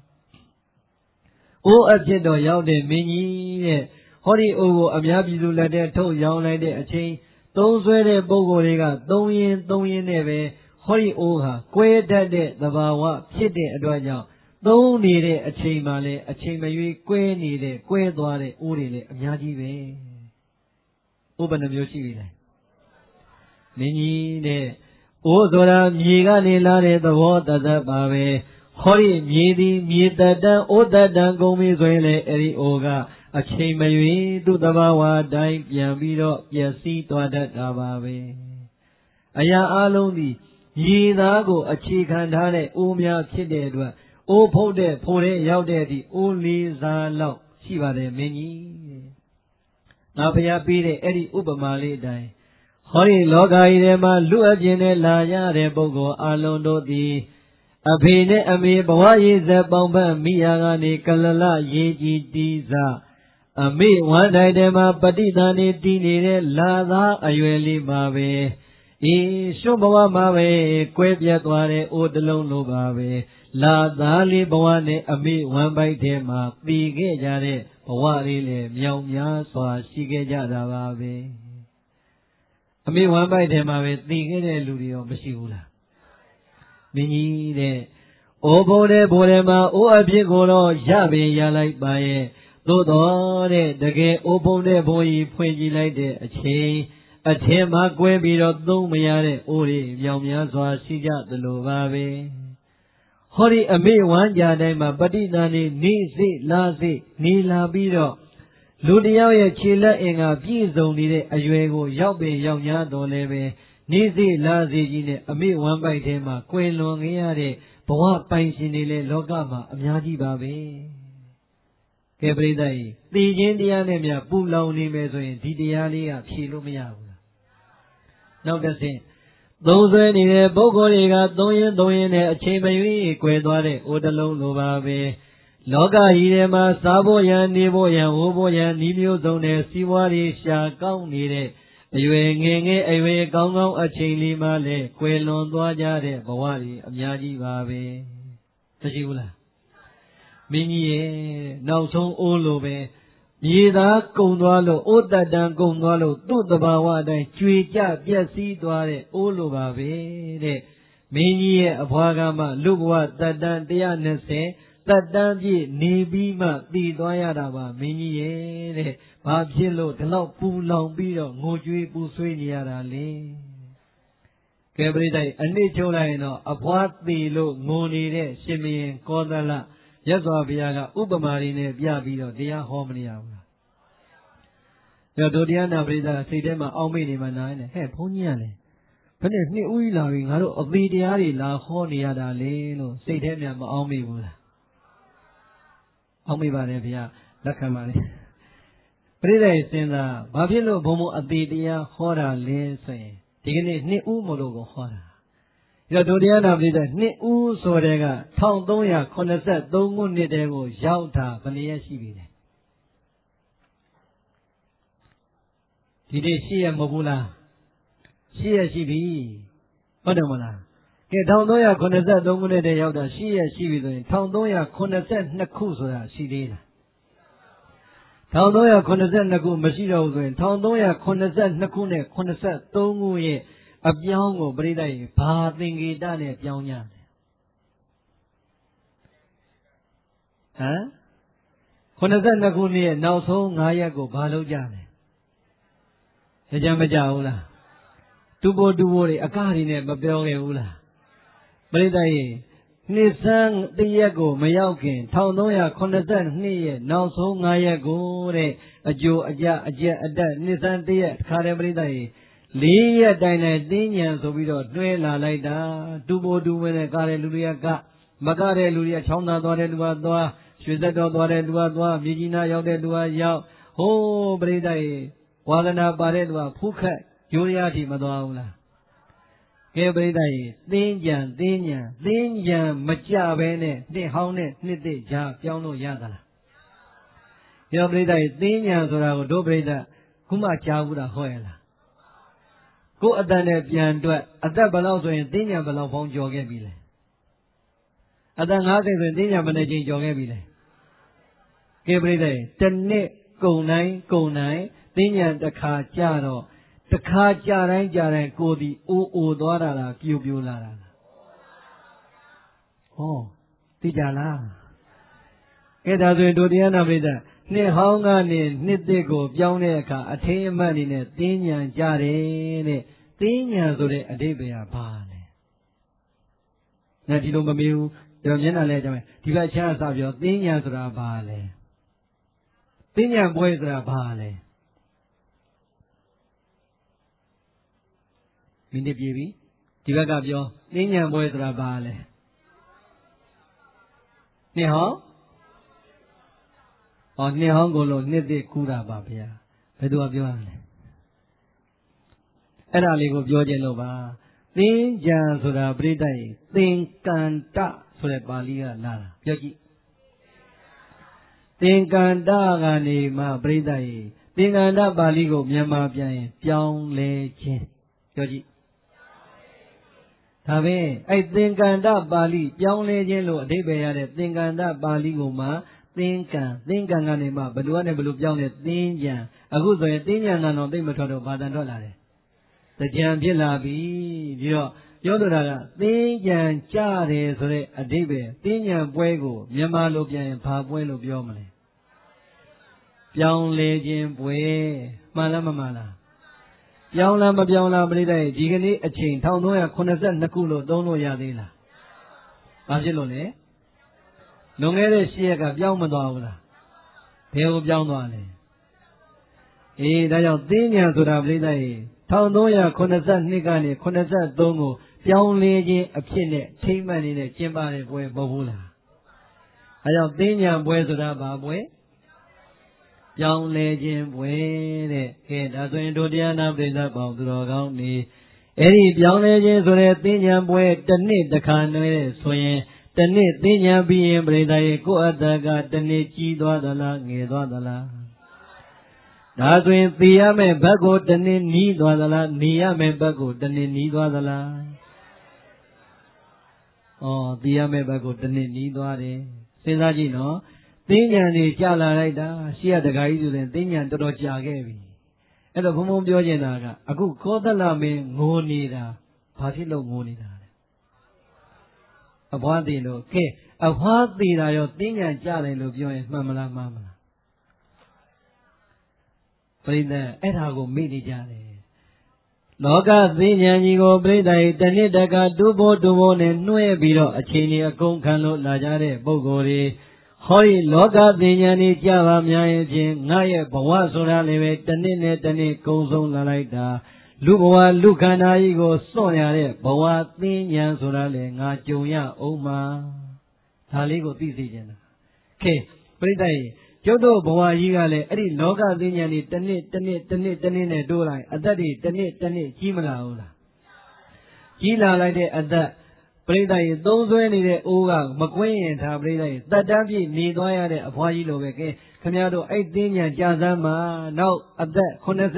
အိုးအဖြစ်တော့ရောက်တဲ့မင်းကြီးတဲ့ဟောဒီအိုးကိုအများပြည်သူလက်ထဲထုတ်ရောင်းလိုက်တဲ့အချိန်သုံးဆွဲတဲ့ပုဂ္ဂိုလ်တွေကသုံးရင်သုံးရင်နဲ့ပဲဟောဒီအိုးဟာကွဲတတ်တဲ့သဘာဝဖြစ်တဲ့အတွက်ကြောင့်သုံးနေတဲ့အချိန်မှလည်းအချိန်မရွေးကွဲနေတဲ့ကွဲသွားတဲ့အိုးတွေလည်းအများကြီးပဲ Open of Yoshi. Many day. O Zora, Miga Nila, the water that Babe. Hori, Midi, Mida, Oda, Dangomi, Zoele, Eri Oga. A chamber to the Bawa, Dime, Yamiro, Yasi, to that Ababe. Aya Aloni, Yidago, a chicken hane, Umia Kidedwa, O Pode, Pore, Yaudedi, only Zalo, Shiva de Mini. Napia Pide, Eri Ubamale die. Hori Loga Idema, Luagine, Laya, Rebogo, Alondo di Abine, Ami, Bawayi, Zabamba, Miyagani, Kalala, Yeji, Diza. Ami, one idema, Padidani, Dini, Lada, Ayueli, Mabe. E Shumawa Mabe, Quebiatware, Odalon Lobabe, La Dali Bawane, Ami, one by Tema, Bige Jare, Bawari, Miao Mia, Swa, Shige Jadababe. Ami, one by Tema, Bige Ludio, Bashula. Mini de Obode Borema, O Abigoro, Yabe Yalai Baye, Dodore, the gay Obode Boy, Puegi like a chain. A tema quebiro domiare, ori, Yamia, Sija, the Lovabe. Hori a me one yadema, Badinani, Nisi, Lazi, Nila Biro. Ludia Chilla in a piso nide, a yuego, Yabe, Yamia, Dolebe, Nisi, Lazi, a me one by tema, Quelong Yare, Boa Pinsinile, Logama, Amyadi Babe. Kebridai, the Indianemia, Puloni Meso, Didialia, Chilumia. Now that's it. Those in the Bogoriga, Doyen, Doyen, a chamber, Quedore, Odalo, Lovabe, Loga, Idema, Saboyan, Niboyan, Oboyan, Nimio Zone, Siwari, Shakao, Nide, Yuenge, Awe, Gongo, a chain male, Quelon, Dwajare, Bawari, Amyadi Babe. Tajula Mini, now so Olobe. Yida Kondwalo, Oda Dan Kondwalo, Tudabawa, Chuija, Yasi, Dware, Olobabe, Mini, Apagama, Lugwa, Tadan, Dianese, Tadanji, Nebima, Didoyadaba, Mini, Babjilo, the Law Pulong Bido, Moju Pusuiniara Le. Cabrida, and Nicolino, Apart the Lo, Monire, Shimi, Kodala. Yes, Abiaga, Ubamarine, Biabido, Dia Homnia. The Dodiana Brida, Sidema, Almini Manine, Hey, Poniane. But if me we loving, I don't obediari la Honia da Leno, Sidemia, Almi Bula. Almi Barabia, Lakamani. Brida is in the Babilo Bomo Abidia, Hora Lane say, taking it ne umologo Hora. The Dodiana Brida, ne u sorega, Town Doya, Conaset, Domun Nedego, Yauta, Vania Shibi. Did she a Mobula? She a Shibi. Padamana. Get down Doya, Conaset, Domun de Yauta, she a Shibi, Town Doya, Conaset, Nakusa, she did. Town Doya, Conaset, Naku, Machino, Town Doya, Conaset, Nakune, Conaset, Domu. A Biango Brida, Pathing Dane, Pianya. Huh? Conazan Naguni, now so Nayago, Balo Jane. The Jamajaula. Tubo Duori, Akarine, Babelge Ula. Brida, Nissan, Diego, Mayaukin, Taunoya, Conazan, Ni, now so Nayago, a Joe, a Ja, a Ja, a Da, Nissan, Dia, Karabrida. Lia Dina so we don't Nuela Laida, Dubo Duene, Gare Luria, Magare Luria, Chona Dore Dua Dua, Shuzato Dore Dua Dua, Vigina Yode Dua Yao, Ho Breda, Wagana Baredua, Puka, Yuriati Madoula. Gebreda, Dinjan, Dinya, Dinja, Macha Bene, De Haune, Nite, Ja, Piano Yada. Yobreda, Dinya, Zora, Dobreda, Kuma Chavuda Hoela. Go at the pian do it. At that below in Dinia below phone Jogabile. At the nothing in Dinia managing Jogabile. Gabriel, ten net, go nine, go nine, Dinia the car jaro. The car jaran jaran go the O O Dora, Cubula. Oh, Tijala. ကဲဒါဆိုရင်တို့တရားနာပရိသတ်နှစ်ဟောင်းကနေနှစ်သစ်ကိုပြောင်းတဲ့အခါအထိမ်းအမှတ်အနေနဲ့သင်္ညာကြတယ်တဲ့သင်္ညာဆိုတဲ့အဓိပ္ပာယ်ကဘာလဲ။ဒါဒီလိုမမေးဘူး။ကျွန်တော်မျက်နှာလဲကြမယ်ဒီဘက်ချမ်းအစပြောသင်္ညာဆိုတာဘာလဲ။သင်္ညာပွဲဆိုတာဘာလဲ။မိနစ်ပြည့်ပြီ။ဒီဘက်ကပြောသင်္ညာပွဲဆိုတာဘာလဲ။နှစ်ဟောင်းอ๋อနှစ်ဟောင်းကိုလို့နှစ်သစ်ကူးတာပါဗျာဘယ်သူကပြောရလဲအဲ့ဒါလေးကိုပြောခြင်းလို့ပါသင်္ကြန်ဆိုတာပြိတ္တရေသင်္ကန်တဆိုတဲ့ပါဠိကလာတာပြောကြည့်သင်္ကန်တကနေမှပြိတ္တရေသင်္ကန်တပါဠိကိုမြန်မာပြန်ရင်ပြောင်းလဲခြင်းပြောကြည့်ဒါပဲအဲ့သင်္ကန်တပါဠိပြောင်းလဲခြင်းလို့အဓိပ္ပာယ်ရတဲ့သင်္ကန်တပါဠိကိုမှသင်္ကံသင်္ကံကနေမှဘယ်လိုနဲ့ဘယ်လိုပြောင်းလဲသင်္ကြံအခုဆိုရင်သင်္ကြံကတော့သိမထွက်တော့ဘာတန်ထွက်လာတယ်တကြံဖြစ်လာပြီပြီးတော့ပြောလိုတာကသင်္ကြံကြတယ်ဆိုတဲ့အဓိပ္ပာယ်သင်္ကြံပွဲကိုမြန်မာလိုပြန်ရင်ဘာပွဲလို့ပြောမလဲပြောင်းလဲခြင်းပွဲမှန်လားမမှန်လားပြောင်းလားမပြောင်းလားပြိတ္တရဲ့ဒီကနေ့အချိန်၁၃၇၂ခုလို့သုံးလို့ရသေးလားဘာဖြစ်လို့လဲလွန်ခဲ့တဲ့ရှစ်ရက်ကပြောင်းမသွားဘူးလားဘယ်ကိုပြောင်းသွားလဲအေးဒါကြောင့်သင်္ညာဆိုတာပြိတ္တရေ၁၃၇၂ကနေ၇၃ကိုပြောင်းလဲခြင်းအဖြစ်နဲ့ထိမ့်မှတ်နေတဲ့ကျင်းပတဲ့ပွဲမဟုတ်ဘူးလားအဲကြောင့်သင်္ညာပွဲဆိုတာဘာပွဲပြောင်းလဲခြင်းပွဲတဲ့ကဲဒါဆိုရင်တို့တရားနာပရိသတ်ပေါင်းသူတော်ကောင်းနေအဲ့ဒီပြောင်းလဲခြင်းဆိုတဲ့သင်္ညာပွဲတစ်နှစ်တစ်ခါနဲ့ဆိုရင်တနေ့သင်္ညာပြီးရင်ပြိတ္တရေကိုယ့်အတ္တကတနေ့ကြီးသွားသလားငယ်သွားသလားဒါဆိုရင်သိရမယ့်ဘက်ကိုတနေ့နီးသွားသလားနေရမယ့်ဘက်ကိုတနေ့နီးသွားသလားဩသိရမယ့်ဘက်ကိုတနေ့နီးသွားတယ်စဉ်းစားကြည့်နော်သင်္ညာနေကြာလာလိုက်တာရှေ့ကတခါကြီးဆိုရင်သင်္ညာတော်တော်ကြာခဲ့ပြီအဲ့တော့ဘုံဘုံပြောချင်တာကအခုကောသလမင်းငိုနေတာဘာဖြစ်လို့ငိုနေတာအဘွားသေးလို့ကဲအဘွားသေးတာရောသင်္ကြန်ကြတယ်လို့ပြောရင်မှန်မလားမှားမလားပြိတ္တအဲ့ဒါကိုမေ့နေကြတယ်လောကသင်္ကြန်ကြီးကိုပြိတ္တတဏိတကတူဖို့တူဖို့နဲ့နှွဲပြီးတော့အချိန်ကြီးအကုန်ခံလို့လာကြတဲ့ပုဂ္ဂိုလ်တွေဟောဒီလောကသင်္ကြန်ကြီးကြပါများရင်ဖြင့်ငါရဲ့ဘဝဆိုတာလည်းပဲတဏိနဲ့တဏိကုံဆုံးလာလိုက်တာလူဘဝလူခန္ဓာကြီးကိုစွန့်ရတဲ့ဘဝသင်္ကြန်ဆိုတာလေငါကြုံရအောင်မှာဒါလေးကိုသိစေချင်တာကဲပြိတ္တရေကျုပ်တို့ဘဝကြီးကလည်းအဲ့ဒီလောကသင်္ကြန်ကြီးတစ်နှစ်တစ်နှစ်တစ်နှစ်တစ်နှစ်နဲ့တိုးလိုက်အသက်တွေတစ်နှစ်တစ်နှစ်ကြီးမလာဘူးလားကြီးလာလိုက်တဲ့အသက်ပြိတ္တရေသုံးဆွဲနေတဲ့အိုးကမကွင်းရင်ဒါပြိတ္တရေတတ်တမ်းပြည့်နေသွားရတဲ့အဘွားကြီးလိုပဲကဲခင်ဗျားတို့အဲ့သင်္ကြန်ကြာစမ်းမှာနောက်အသက်85 80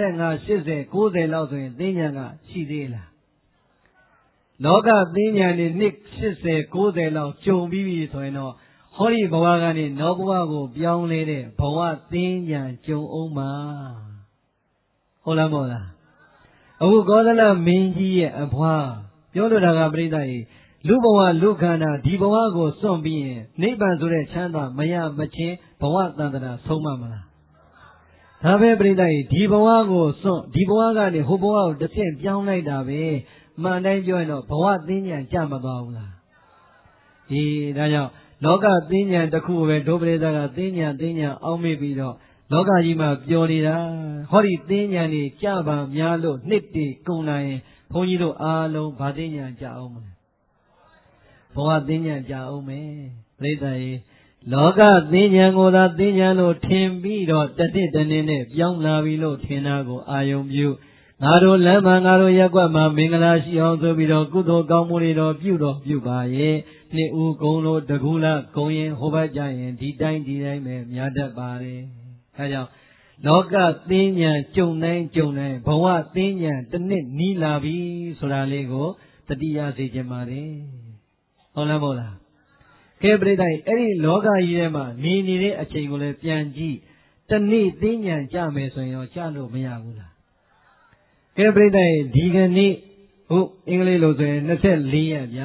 90လောက်ဆိုရင်သင်္ကြန်ကရှိသေးလားလောကသင်္ကြန်နေနှစ်80 90လောက်ကြုံပြီးပြီဆိုရင်တော့ဟောဒီဘဝကနေနောက်ဘဝကိုပြောင်းလဲတဲ့ဘဝသင်္ကြန်ကြုံအောင်မှာဟုတ်လားမဟုတ်လားအခုကောသလမင်းကြီးရဲ့အဘွားပြောလိုတာကပြိတ္တရေလူဘဝလူခန္ဓာဒီဘဝကိုစွန့်ပြီးရင်နိဗ္ဗာန်ဆိုတဲ့ချမ်းသာမရမချင်းဘဝတန်တရာဆုံးမမလားဒါပဲပြိတ္တရေဒီဘဝကိုစွန့်ဒီဘဝကနေဟိုဘဝကိုတစ်ဆင့်ပြောင်းလိုက်တာပဲမှန်တိုင်းပြောရင်တော့ဘဝသင်္ကြန်ကြမသွားဘူးလားဒီဒါကြောင့်လောကသင်္ကြန်တစ်ခုပဲဒုပရိသကသင်္ကြန်သင်္ကြန်အောက်မေ့ပြီးတော့လောကကြီးမှာပျော်နေတာဟောဒီသင်္ကြန်ကြီးကြပါများလို့နှစ်တည်ကုန်လာရင်ဘုန်းကြီးတို့အားလုံးဗာသင်္ကြန်ကြအောင်မလဲဘဝသင်္ကြန်ကြအောင်မယ်ပြိတ္တရေလောကသင်္ကြန်ကိုသာသင်္ကြန်လို့ထင်ပြီးတော့တတိတနည်းနဲ့ပြောင်းလာပြီလို့ထင်တာကိုအာယုံပြုငါတို့လမ်းမှာငါတို့ရက်ကွက်မှာမင်္ဂလာရှိအောင်ဆိုပြီးတော့ကုသိုလ်ကောင်းမှုတွေတော့ပြုတော်ပြုပါရဲ့နှစ်ဦးကုံလို့တကူလာကုံရင်ဟိုဘက်ကြရင်ဒီတိုင်းဒီတိုင်းပဲများတတ်ပါတယ်အဲကြောင့်လောကသင်္ကြန်ကြုံတိုင်းကြုံတိုင်းဘဝသင်္ကြန်တစ်နှစ်နီးလာပြီဆိုတာလေးကိုတတိယစေခြင်းပါတယ်ဟုတ်လားမဟုတ်လားကဲပြိတ္တအဲ့ဒီလောကကြီးထဲမှာနေနေတဲ့အချိန်ကိုလည်းပြန်ကြည့်တနေ့သင်္ကြန်ကြမယ်ဆိုရင်ရောကြလို့မရဘူးလားကဲပြိတ္တဒီကနေ့ဟုတ်အင်္ဂလိပ်လိုဆိုရင်၂၄ရက်ဗျာ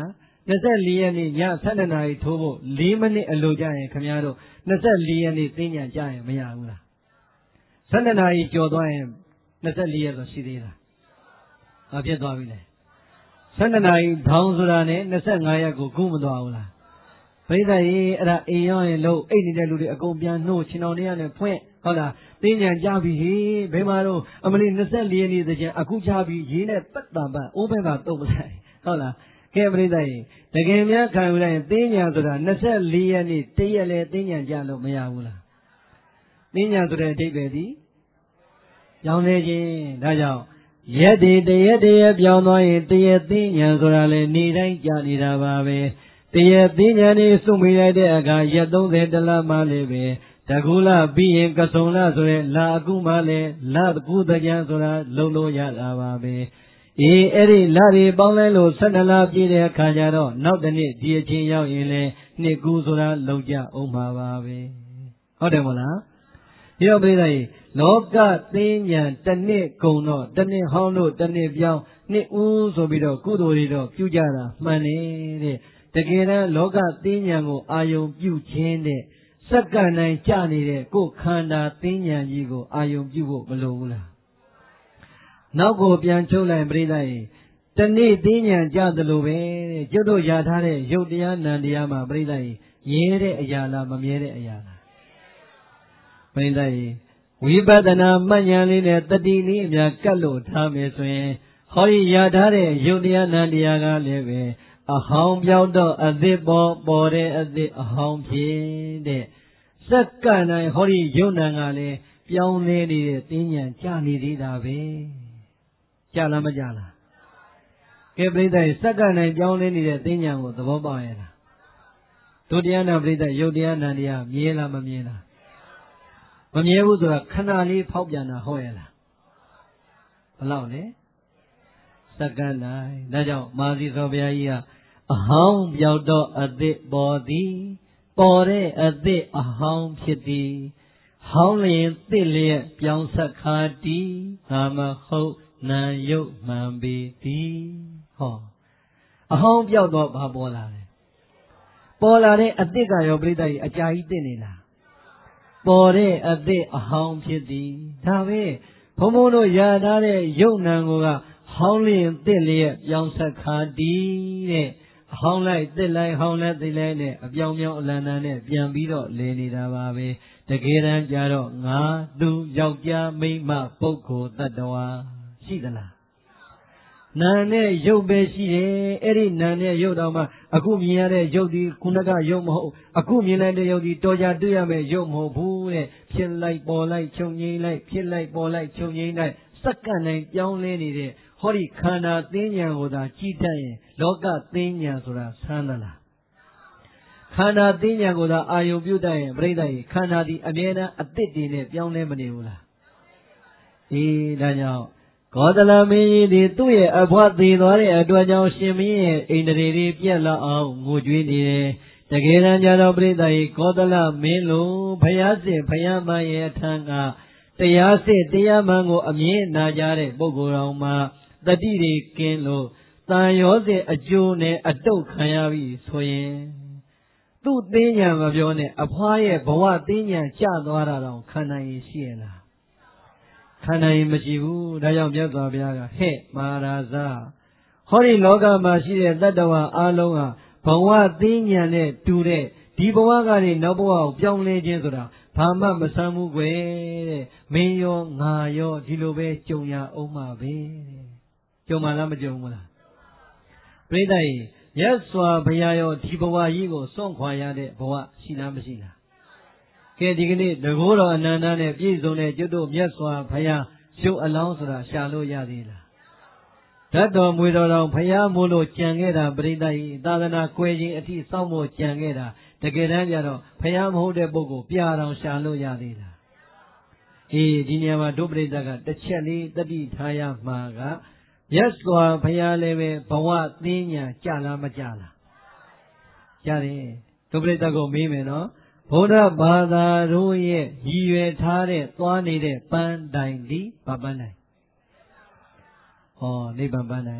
နှစ်လေးရက်နေ့ညဆယ်နှစ်နာရီထိုးဖို့လေးမိနစ်အလိုကြရင်ခင်ဗျားတို့နှစ်လေးရက်နေ့သင်္ကြန်ကြရင်မရဘူးလားဆယ်နှစ်နာရီကျော်သွားရင်နှစ်လေးရက်ဆိုရှိသေးလားဘာဖြစ်သွားပြီလဲဆယ်နှစ်နာရီထောင်ဆိုတာနဲ့နှစ်ငါးရက်ကိုကူးမသွားဘူးလားပရိသတ်ရေအဲ့ဒါအိမ်ရောရင်လို့အိတ်နေတဲ့လူတွေအကုန်ပြန်နှိုးချင်းတော်တွေကလည်းဖွင့်ဟုတ်လားသင်္ကြန်ကြပြီဟေးဘယ်မှာတော့အမလီနှစ်လေးရက်နေ့သင်္ကြန်အခုကြပြီရေးနဲ့ပတ်တံပတ်အိုးဘက်ကတုတ်ပလိုက်ဟုတ်လားကဲပရိသတ်ရေတကယ်များခံယူလိုက်ရင်သင်္ကြန်ဆိုတာနှစ်လေးရက်နေ့တရက်လဲသင်္ကြန်ကြလို့မရဘူးလားသင်္ကြန်ဆိုတဲ့အဓိပ္ပာယ်ဒီပြောင်းလဲခြင်းဒါကြောင့်ရက်တည်းတရက်တရက်ပြောင်းသွားရင်တရက်သင်္ကြန်ဆိုတာလေနေတိုင်းကြာနေတာပါပဲတရက်သင်္ကြန်နေစုမိလိုက်တဲ့အခါရက်သုံးဆယ်တလမှလည်းပဲတကူလပြီးရင်ကစုံလဆိုရဲလာအခုမှလည်းလကူတကြံဆိုတာလုံးလို့ရတာပါပဲအေးအဲ့ဒီလတွေပေါင်းလဲလို့ဆယ်နှစ်လပြည့်တဲ့အခါကျတော့နောက်တစ်နှစ်ဒီအချိန်ရောက်ရင်လေနှစ်ကူဆိုတာလုံးကြအောင်ပါပါပဲဟုတ်တယ်မို့လားဒီတော့ပြိဿကြီးလောကသင်္ကြန်တစ်နှစ်ကုန်တော့တစ်နှစ်ဟောင်းလို့တစ်နှစ်ပြောင်းနှစ်ဦးဆိုပြီးတော့ကုသိုလ်တွေတော့ပြုကြတာမှန်နေတဲ့တကယ်တမ်းလောကသင်္ကြန်ကိုအာယုံပြုခြင်းတဲ့စက္ကန့်တိုင်းကြာနေတဲ့ကိုယ်ခန္ဓာသင်္ကြန်ကြီးကိုအာယုံပြုဖို့မလိုဘူးလားနောက်ကိုပြန်ချုပ်လိုက်ပြိဿကြီးတနေ့သင်္ကြန်ကြသလိုပဲတဲ့ကျုပ်တို့ရထားတဲ့ရုပ်တရားနာမ်တရားမှာပြိဿကြီးရဲတဲ့အရာလားမမြဲတဲ့အရာလားပြိဿကြီးဝိပဿနာမှတ်ဉာဏ်လေးနဲ့တတိလေးအများကတ်လို့ထားမယ်ဆိုရင်ဟောဒီရထားတဲ့ရုပ်တရားနာမ်တရားကလည်းပဲအဟောင်းပြောက်တော့အသစ်ပေါ်ပေါ်တဲ့အသစ်အဟောင်းဖြစ်တဲ့စက္ကန့်တိုင်းဟောဒီယုံနာကလည်းပြောင်းလဲနေတဲ့သင်္ကြန်ကြာနေသေးတာပဲကြာလားမကြာလားကဲပြိဿစက္ကန့်တိုင်းပြောင်းလဲနေတဲ့သင်္ကြန်ကိုသဘောပေါက်ရလားဒုတိယနာပြိဿယုတ်တရားနာတရားမြဲလားမမြဲလားမမြဲဘူးဆိုတာခဏလေးဖောက်ပြန်တာဟုတ်ရဲ့လားဘယ်လောက်လဲစက္ကန့်တိုင်းဒါကြောင့်မာသီသောဘုရားကြီးကအဟောင်းပြောက်တော့အသစ်ပေါ်သည်ပေါ်တဲ့အသစ်အဟောင်းဖြစ်သည်ဟောင်းလျင်သစ်လျက်ပြောင်းဆက်ခါတီးငါမဟုတ်နာယုတ်မှန်ပေသည်ဟောအဟောင်းပြောက်တော့ဘာပေါ်လာလဲပေါ်လာတဲ့အသစ်ကရောပြိတ္တကြီးအကြာကြီးသိနေလားပေါ်တဲ့အသစ်အဟောင်းဖြစ်သည်ဒါပဲဘုံဘုံတို့ရထားတဲ့ယုတ်နံကိုကဟောင်းလျင်သစ်လျက်ပြောင်းဆက်ခါတီးတဲ့အဟောင်းလိုက်သစ်လိုက်ဟောင်းလိုက်သစ်လိုက်နဲ့အပြောင်းပြောင်းအလန်တန်နဲ့ပြန်ပြီးတော့လည်နေတာပါပဲတကယ်တမ်းကြတော့ငါသူယောက်ျားမိန်းမပုဂ္ဂိုလ်တ attva ရှိသလားနာနဲ့ရုပ်ပဲရှိတယ်အဲ့ဒီနာနဲ့ရုပ်တော်မှာအခုမြင်ရတဲ့ရုပ်ဒီခုနကရုပ်မဟုတ်အခုမြင်လိုက်တဲ့ရုပ်ဒီတော်ကြတွေ့ရမယ့်ရုပ်မဟုတ်ဘူးတဲ့ဖြစ်လိုက်ပေါ်လိုက်ချုပ်ငိမ့်လိုက်ဖြစ်လိုက်ပေါ်လိုက်ချုပ်ငိမ့်လိုက်စက္ကန့်တိုင်းပြောင်းလဲနေတဲ့ဟောဒီခန္ဓာသင်္ကြန်ကိုသာကြည်တတ်ရင်လောကသင်္ကြန်ဆိုတာဆန်းသလားခန္ဓာသင်္ကြန်ကိုသာအာယုံပြုတတ်ရင်ပြိတ္တကြီးခန္ဓာဒီအမြဲတမ်းအသစ်တည်နဲ့ပြောင်းလဲမနေဘူးလားအေးဒါကြောင့်ဂေါတလမင်းကြီးဒီသူ့ရဲ့အဖွားသေးသွားတဲ့အတွက်ကြောင့်ရှင်မင်းရဲ့အိန္ဒြေတွေပြက်လာအောင်ငိုကြွေးနေတယ်တကယ်တမ်းကျတော့ပြိတ္တကြီးဂေါတလမင်းလိုဘုရားစစ်ဘုရားမရဲ့အထံကတရားစစ်တရားမှန်ကိုအမြင်နာကြတဲ့ပုဂ္ဂိုလ်တော်မှာတတိတွေကင်းလို့တန်ရောစဉ်အကျိုးနဲ့အတုတ်ခံရပြီဆိုရင်သူ့သင်္ကြန်မပြောနဲ့အဖွားရဲ့ဘဝသင်္ကြန်ကျသွားတာတော့ခံနိုင်ရရှိရလားခံနိုင်မရှိဘူးဒါကြောင့်မြတ်စွာဘုရားကဟဲ့မဟာရာဇဟောဒီလောကမှာရှိတဲ့တတ္တဝါအလုံးဟာဘဝသင်္ကြန်နဲ့တူတဲ့ဒီဘဝကနေနောက်ဘဝကိုပြောင်းလဲခြင်းဆိုတာဘာမှမဆန်းဘူးကွယ်တဲ့မင်းရောငါရောဒီလိုပဲကြုံရအောင်ပါပဲကြုံမှလားမကြုံဘူးလားပြိတ္တိမြတ်စွာဘုရားရောဒီဘဝကြီးကိုစွန့်ခွာရတဲ့ဘဝရှိလားမရှိလားကဲဒီကနေ့တကောတော်အနန္တနဲ့ပြည့်စုံတဲ့ကျွတ်တို့မြတ်စွာဘုရားရုပ်အလောင်းဆိုတာရှာလို့ရသေးလားဓာတ်တော်မွေတော်တော်ဘုရားမို့လို့ကြံခဲ့တာပြိတ္တိသာသနာကွယ်ခြင်းအထိစောင့်ဖို့ကြံခဲ့တာတကယ်တမ်းကျတော့ဘုရားမဟုတ်တဲ့ပုဂ္ဂိုလ်ပြာတော်ရှာလို့ရသေးလားအေးဒီနေရာမှာဒုပရိသတ်ကတစ်ချက်လေးတတိထားရမှာကမြတ်စွာဘုရားလည်းပဲဘဝသင်္ကြန်ကြလားမကြလားကြတယ်ဒုပရိသတ်ကိုမေးမယ်နော်ဗုဒ္ဓဘာသာတို့ရဲ့ရည်ရွယ်ထားတဲ့သွားနေတဲ့ပန်းတိုင်ဒီဘာပန်းတိုင်ဟောနိဗ္ဗာန်ပန်းတိုင်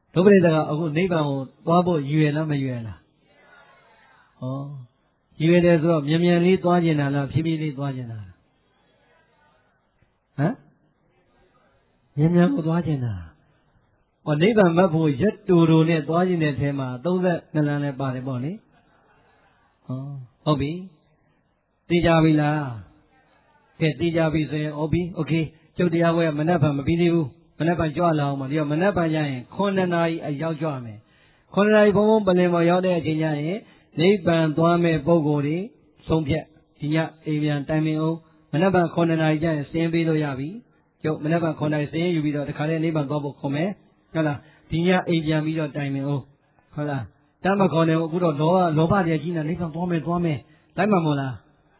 ဒုပရိသကအခုနိဗ္ဗာန်ကိုသွားဖို့ရည်ရွယ်လားမရည်ရွယ်လားဩရည်ရွယ်တယ်ဆိုတော့မြန်မြန်လေးသွားကျင်တာလားဖြည်းဖြည်းလေးသွားကျင်တာဟမ်မြန်မြန်ကိုသွားကျင်တာဟောနိဗ္ဗာန်မတ်ဖို့ရက်တူတူနဲ့သွားကျင်တဲ့ထဲမှာသုံးသက်နှစ်လမ်းလည်းပါတယ်ပေါ့လေဟောဟုတ်ပြီသိကြပြီလားကဲသိကြပြီဆိုရင်ဟုတ်ပြီโอเคကျုပ်တရားပွဲမနက်ဖြန်မပြီးသေးဘူးမနက်ဖြန်ကြွလာအောင်ပါဒီတော့မနက်ဖြန်ကျရင်ခုနှစ်နာရီအရောက်ကြွမယ်ခုနှစ်နာရီဘုံဘုံပလင်ပေါ်ရောက်တဲ့အချိန်ကျရင်နိဗ္ဗာန်သွားမဲ့ပုဂ္ဂိုလ်တွေဆုံးဖြတ်ဒီညအိမ်ပြန်တိုင်ပင်အောင်မနက်ဖြန်ခုနှစ်နာရီကျရင်ဆင်းပေးလို့ရပြီကျုပ်မနက်ဖြန်ခုနှစ်နာရီဆင်းယူပြီးတော့တခါတည်းနိဗ္ဗာန်သွားဖို့ခေါ်မယ်ဟုတ်လားဒီညအိမ်ပြန်ပြီးတော့တိုင်ပင်အောင်ဟုတ်လားတမ်းမခေါ်နေဘူးအခုတော့လောဘလောဘတွေကြီးနေနိဗ္ဗာန်သွားမယ်သွားမယ်လိုက်မှာမဟုတ်လား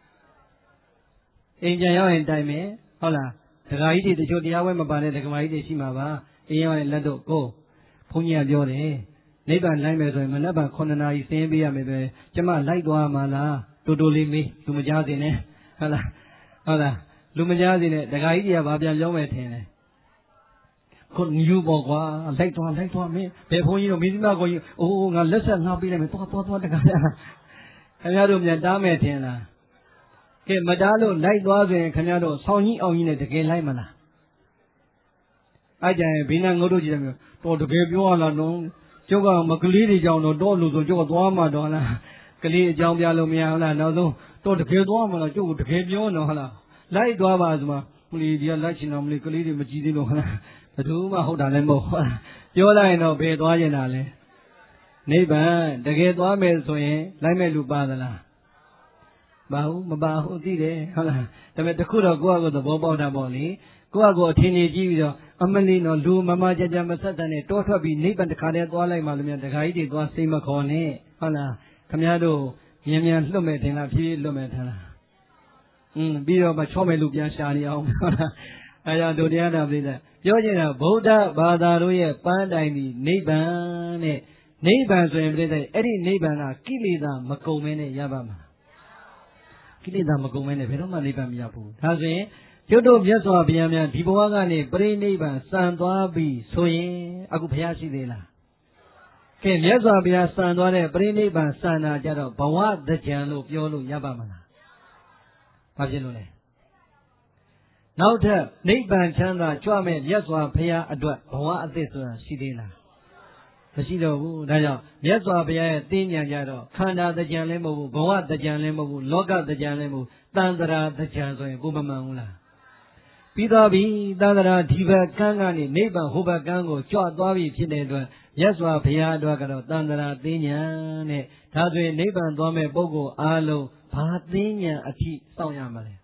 အိမ်ပြန်ရောက်ရင်တိုင်မယ်ဟုတ်လားဒကာကြီးတွေတချို့တရားဝဲမပါတဲ့ဒကာမကြီးတွေရှိမှာပါအိမ်ရောက်ရင်လက်တော့ကိုဘုန်းကြီးကပြောတယ်နိဗ္ဗာန်လိုက်မယ်ဆိုရင်မနက်ဖြန်ခုနှစ်နာရီဆင်းပေးရမယ်ပဲကျမလိုက်သွားမှာလားတူတူလေးမေးလူမကြားစေနဲ့ဟုတ်လားဟုတ်လားလူမကြားစေနဲ့ဒကာကြီးတွေကဘာပြန်ပြောမယ်ထင်တယ်ခုညူပေါ့ကွာလိုက်သွားလိုက်သွားမင်းဘယ်ဘုန်းကြီးတို့မိသမားကိုကြီးအိုးငါလက်ဆက်ငါပေးလိုက်မယ်သွားသွားသွားတကားခင်ဗျားတို့မြန်တားမယ်ထင်လားကဲမတားလို့လိုက်သွားဆိုရင်ခင်ဗျားတို့ဆောင်းကြီးအောင်ကြီးနဲ့တကယ်လိုက်မလားအဲ့ကြရင်ဘိနာငုတ်တို့ကြည့်တယ်မျိုးတော်တကယ်ပြောရလားနော်ကျုပ်ကမကလေးတွေကြောင့်တော့တော့လို့ဆိုကျုပ်ကသွားမှတော့လားကလေးအကြောင်းပြလို့မရဘူးလားနောက်ဆုံးတော့တကယ်သွားမှလားကျုပ်ကတကယ်ပြောတော့ဟုတ်လားလိုက်သွားပါဆိုမှမလီဒီကလိုက်ချင်တော့မလီကလေးတွေမကြည့်သေးလို့ဟုတ်လားဘယ်သူမှဟုတ်တာလည်းမဟုတ်ပြောလိုက်ရင်တော့ဘယ်သွားကျင်တာလဲနိဗ္ဗာန်တကယ်သွားမယ်ဆိုရင်လိုက်မဲ့လူပါသလားပါဘူးမပါဘူးသိတယ်ဟုတ်လားဒါပေမဲ့တခုတော့ကိုယ့်အကိုသဘောပေါက်တာပေါ့လေကိုယ့်အကိုအထင်ကြီးကြည့်ပြီးတော့အမလီနော်လူမမကြကြမဆက်တဲ့နဲ့တောထွက်ပြီးနိဗ္ဗာန်တခါတည်းသွားလိုက်မှလို့များတခါကြီးတွေသွားစိတ်မခေါ်နဲ့ဟုတ်လားခမည်းတော်မြန်မြန်လွတ်မဲ့ထင်လားဖြည်းဖြည်းလွတ်မဲ့ထင်လားอืมပြီးတော့မှချောမဲ့လူပြန်ရှာနေအောင်ဟုတ်လားအဲကြောင့်တို့တရားတော်ပြိဿပြောချင်တာဗုဒ္ဓဘာသာတို့ရဲ့ပန်းတိုင်ဒီနိဗ္ဗာန်နဲ့နိဗ္ဗာန်ဆိုရင်ပြိဿအဲ့ဒီနိဗ္ဗာန်ကကိလေသာမကုန်မဲနဲ့ရပါမှာကိလေသာမကုန်မဲနဲ့ဘယ်တော့မှနိဗ္ဗာန်မရဘူးဒါဆိုရင်ကျွတ်တို့မြတ်စွာဘုရားများဒီဘဝကနေပြိဋိဘံစံသွားပြီဆိုရင်အခုဘုရားရှိသေးလားကဲမြတ်စွာဘုရားစံသွားတဲ့ပြိဋိဘံစံတာကြတော့ဘဝတကြံလို့ပြောလို့ရပါမလားဘာဖြစ်လို့လဲနောက်ထပ်နိဗ္ဗာန်ချမ်းသာကြွမဲ့မြတ်စွာဘုရားအတွက်ဘဝအသစ်ဆိုတာရှိသေးလားမရှိတော့ဘူးဒါကြောင့်မြတ်စွာဘုရားရဲ့သိဉာဏ်ကြတော့ခန္ဓာတကြံလည်းမဟုတ်ဘူးဘဝတကြံလည်းမဟုတ်ဘူးလောကတကြံလည်းမဟုတ်ဘူးတန်ត្រာတကြံဆိုရင်ကိုမမှန်ဘူးလားပြီးသွားပြီတန်ត្រာဒီဘက်ကန်းကနေနိဗ္ဗာန်ဟိုဘက်ကန်းကိုကြွသွားပြီဖြစ်တဲ့အတွက်မြတ်စွာဘုရားအတွက်ကတော့တန်ត្រာသိဉာဏ်နဲ့ဒါဆိုရင်နိဗ္ဗာန်သွားမဲ့ပုဂ္ဂိုလ်အားလုံးဘာသိဉာဏ်အထိစောင့်ရမှာလဲ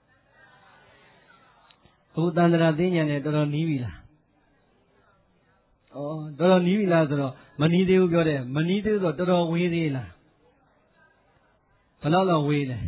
ဟိုတန်ត្រာသိဉာဏ်နဲ့တော်တော်နီးပြီလားဩတော်တော်နီးပြီလားဆိုတော့မနီးသေးဘူးပြောတယ်မနီးသေးဆိုတော့တော်တော်ဝေးသေးလားဘယ်လောက်လောက်ဝေးလဲ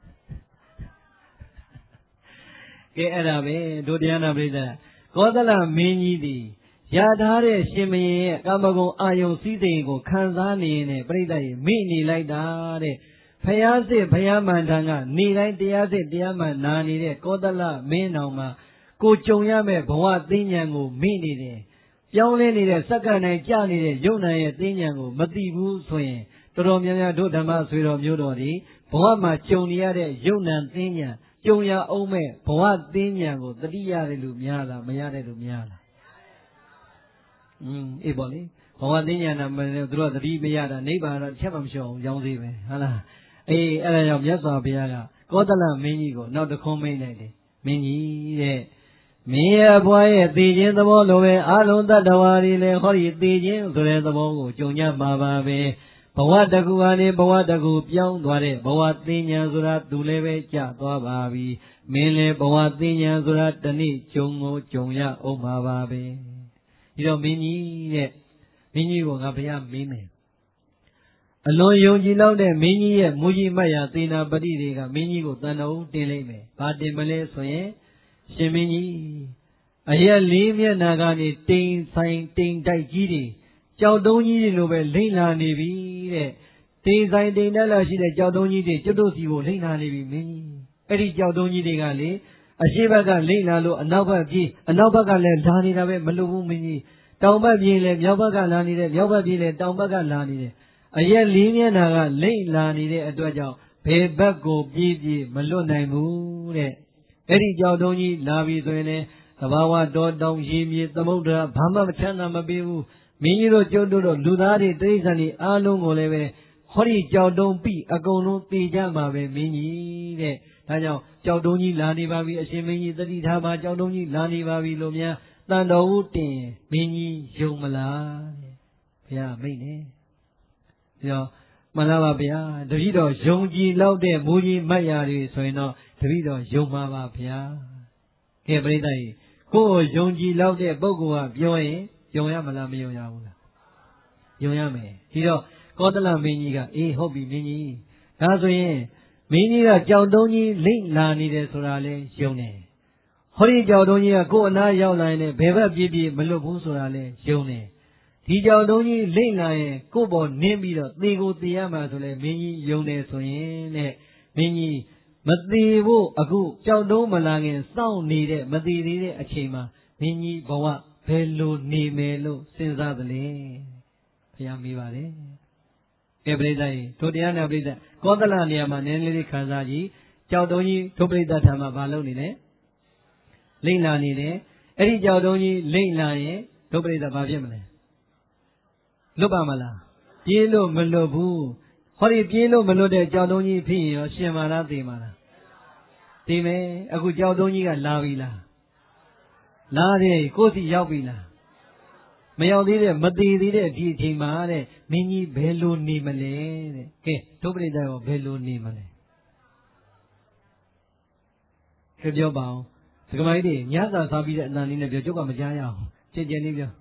ကဲအဲ့ဒါပဲဒုတိယနာပရိသတ်ကောသလမင်းကြီးသည်ရထားတဲ့ရှင်မင်းရဲ့ကာမဂုဏ်အာယုံစည်းစိမ်ကိုခံစားနေရင်ပရိသတ်ရေမိနေလိုက်တာတဲ့ဖယားစစ်ဖယားမှန်ထံကနေတိုင်းတရားစစ်တရားမှန်နာနေတဲ့ကောသလမင်းတော်မှာကိုကြုံရမဲ့ဘဝသိဉာဏ်ကိုမိနေတယ်ပြောင်းလဲနေတဲ့စက္ကန့်တိုင်းကြာနေတဲ့ယုံနာရဲ့သိဉာဏ်ကိုမသိဘူးဆိုရင်တော်တော်များများတို့ဓမ္မဆွေတော်မျိုးတော်ဒီဘဝမှာကြုံနေရတဲ့ယုံနာသိဉာဏ်ကြုံရအောင်မဲ့ဘဝသိဉာဏ်ကိုတတိရတယ်လို့များလားမရတဲ့လို့များလားอืมအေးပေါ့လေဘဝသိဉာဏ်နာမနဲ့သူတို့တတိမရတာနိဗ္ဗာန်တော့ချက်မှမလျှော့အောင်ရောင်းသေးပဲဟုတ်လားအေးအဲ့ဒါကြောင့်မြတ်စွာဘုရားကကောသလမင်းကြီးကိုနောက်တစ်ခုမိတ်လိုက်တယ်မင်းကြီးတဲ့မင်းရဲ့ဘွားရဲ့သိခြင်းသဘောလိုပဲအာလုံးတတ္တဝါတွေလည်းဟောဒီသိခြင်းဆိုတဲ့သဘောကိုကြုံကြပါပါပဲဘဝတကူကနေဘဝတကူပြောင်းသွားတဲ့ဘဝသိဉာဏ်ဆိုတာသူလည်းပဲကြာသွားပါပြီမင်းလည်းဘဝသိဉာဏ်ဆိုတာတနေ့ကြုံကိုကြုံရအောင်ပါပါပဲဒီတော့မင်းကြီးတဲ့မင်းကြီးကိုငါဘုရားမင်းမယ်အလွန်ယုံကြည်လောက်တဲ့မင်းကြီးရဲ့မူကြီးမတ်ရာသေနာပတိတွေကမင်းကြီးကိုတန်တော်တင်လိုက်မယ်ဘာတင်မလဲဆိုရင်ရှင်မင်းကြီးအရက်လေးမျက်နာကနေတိမ်ဆိုင်တိမ်တိုက်ကြီးတွေကြောက်တုံးကြီးတွေလိုပဲလိမ့်လာနေပြီတဲ့တိမ်ဆိုင်တိမ်တိုက်လာရှိတဲ့ကြောက်တုံးကြီးတွေကျွတ်တို့စီကိုလိမ့်လာနေပြီမင်းကြီးအဲ့ဒီကြောက်တုံးကြီးတွေကလေအရှိဘက်ကလိမ့်လာလို့အနောက်ဘက်ပြေးအနောက်ဘက်ကလည်းလာနေတာပဲမလို့ဘူးမင်းကြီးတတောင်ဘက်ပြည်လေမြောက်ဘက်ကလာနေတဲ့မြောက်ဘက်ပြည်လေတောင်ဘက်ကလာနေတယ်အရက်လေးမျက်နှာကလိမ့်လာနေတဲ့အတွက်ကြောင့်ဘယ်ဘက်ကိုပြေးပြေးမလွတ်နိုင်ဘူးတဲ့အဲ့ဒီကြောက်တုံးကြီးလာပြီဆိုရင်လည်းသဘာဝတောတောင်ရေမြေသမုဒ္ဒရာဘာမှမချမ်းသာမပေးဘူးမင်းကြီးတို့ကျုပ်တို့တို့လူသားတွေတိရစ္ဆာန်တွေအားလုံးကိုလည်းပဲဟောဒီကြောက်တုံးပြီးအကုန်လုံးတည်ကြမှာပဲမင်းကြီးတဲ့ဒါကြောင့်ကြောက်တုံးကြီးလာနေပါပြီအရှင်မင်းကြီးတတိထားပါကြောက်တုံးကြီးလာနေပါပြီလို့များတန်တော်ဦးတင်မင်းကြီးယုံမလားတဲ့ဘုရားမိတ်နေပြီးတော့မှန်လားပါဗျာတပည့်တော်ယုံကြည်လောက်တဲ့မူကြီးမတ်ရာတွေဆိုရင်တော့တပည့်တော်ယုံပါပါဗျာကဲပရိသတ်ကြီးကိုယ်ကိုယုံကြည်လောက်တဲ့ပုဂ္ဂိုလ်ကပြောရင်ယုံရမလားမယုံရဘူးလားယုံရမယ်ဒီတော့ကောသလမင်းကြီးကအေးဟုတ်ပြီမင်းကြီးဒါဆိုရင်မင်းကြီးကကြောက်တုံးကြီးလိမ့်လာနေတယ်ဆိုတာလဲယုံတယ်ဟောဒီကြောက်တုံးကြီးကကိုယ်အနာရောက်လာရင်လည်းဘယ်ဘက်ပြေးပြေးမလွတ်ဘူးဆိုတာလဲယုံတယ်ဒီကြောက်တုံးကြီးလိမ့်လာရင်ကိုယ့်ဘောနင်းပြီးတော့သေကိုသေရမှာဆိုလဲမင်းကြီးယုံတယ်ဆိုရင်တဲ့မင်းကြီးမသေးဖို့အခုကြောက်တုံးမလာခင်စောင့်နေတဲ့မသေးသေးတဲ့အချိန်မှာမင်းကြီးဘဝဘယ်လိုနေမယ်လို့စဉ်းစားသလဲဘုရားမေးပါတယ်ကဲပရိသတ်ကြီးတို့တရားနာပရိသတ်ကောသလနေရာမှာနည်းနည်းလေးခံစားကြည့်ကြောက်တုံးကြီးတို့ပရိသတ်ထံမှာမလုပ်နေနဲ့လိမ့်လာနေတယ်အဲ့ဒီကြောက်တုံးကြီးလိမ့်လာရင်တို့ပရိသတ်ဘာဖြစ်မလဲလွတ်ပါမလားပြေးလို့မလွတ်ဘူးဟောဒီပြေးလို့မလွတ်တဲ့ကြောက်တုံးကြီးဖြစ်ရင်ရောရှင်မာလားသေမာလားသေမယ်အခုကြောက်တုံးကြီးကလာပြီလားလာတယ်ကိုယ်စီရောက်ပြီလားမရောက်သေးတဲ့မသေးသေးတဲ့ဒီအချိန်မှာတဲ့မင်းကြီးဘယ်လိုနေမလဲတဲ့ကဲဒုပရိသတ်ရောဘယ်လိုနေမလဲကြပြောပါအောင်ဒကမကြီးတွေညစာစားပြီးတဲ့အတန်လေးနဲ့ပြောကျုပ်ကမကြားရအောင်ကြင်ကြင်လေးပြော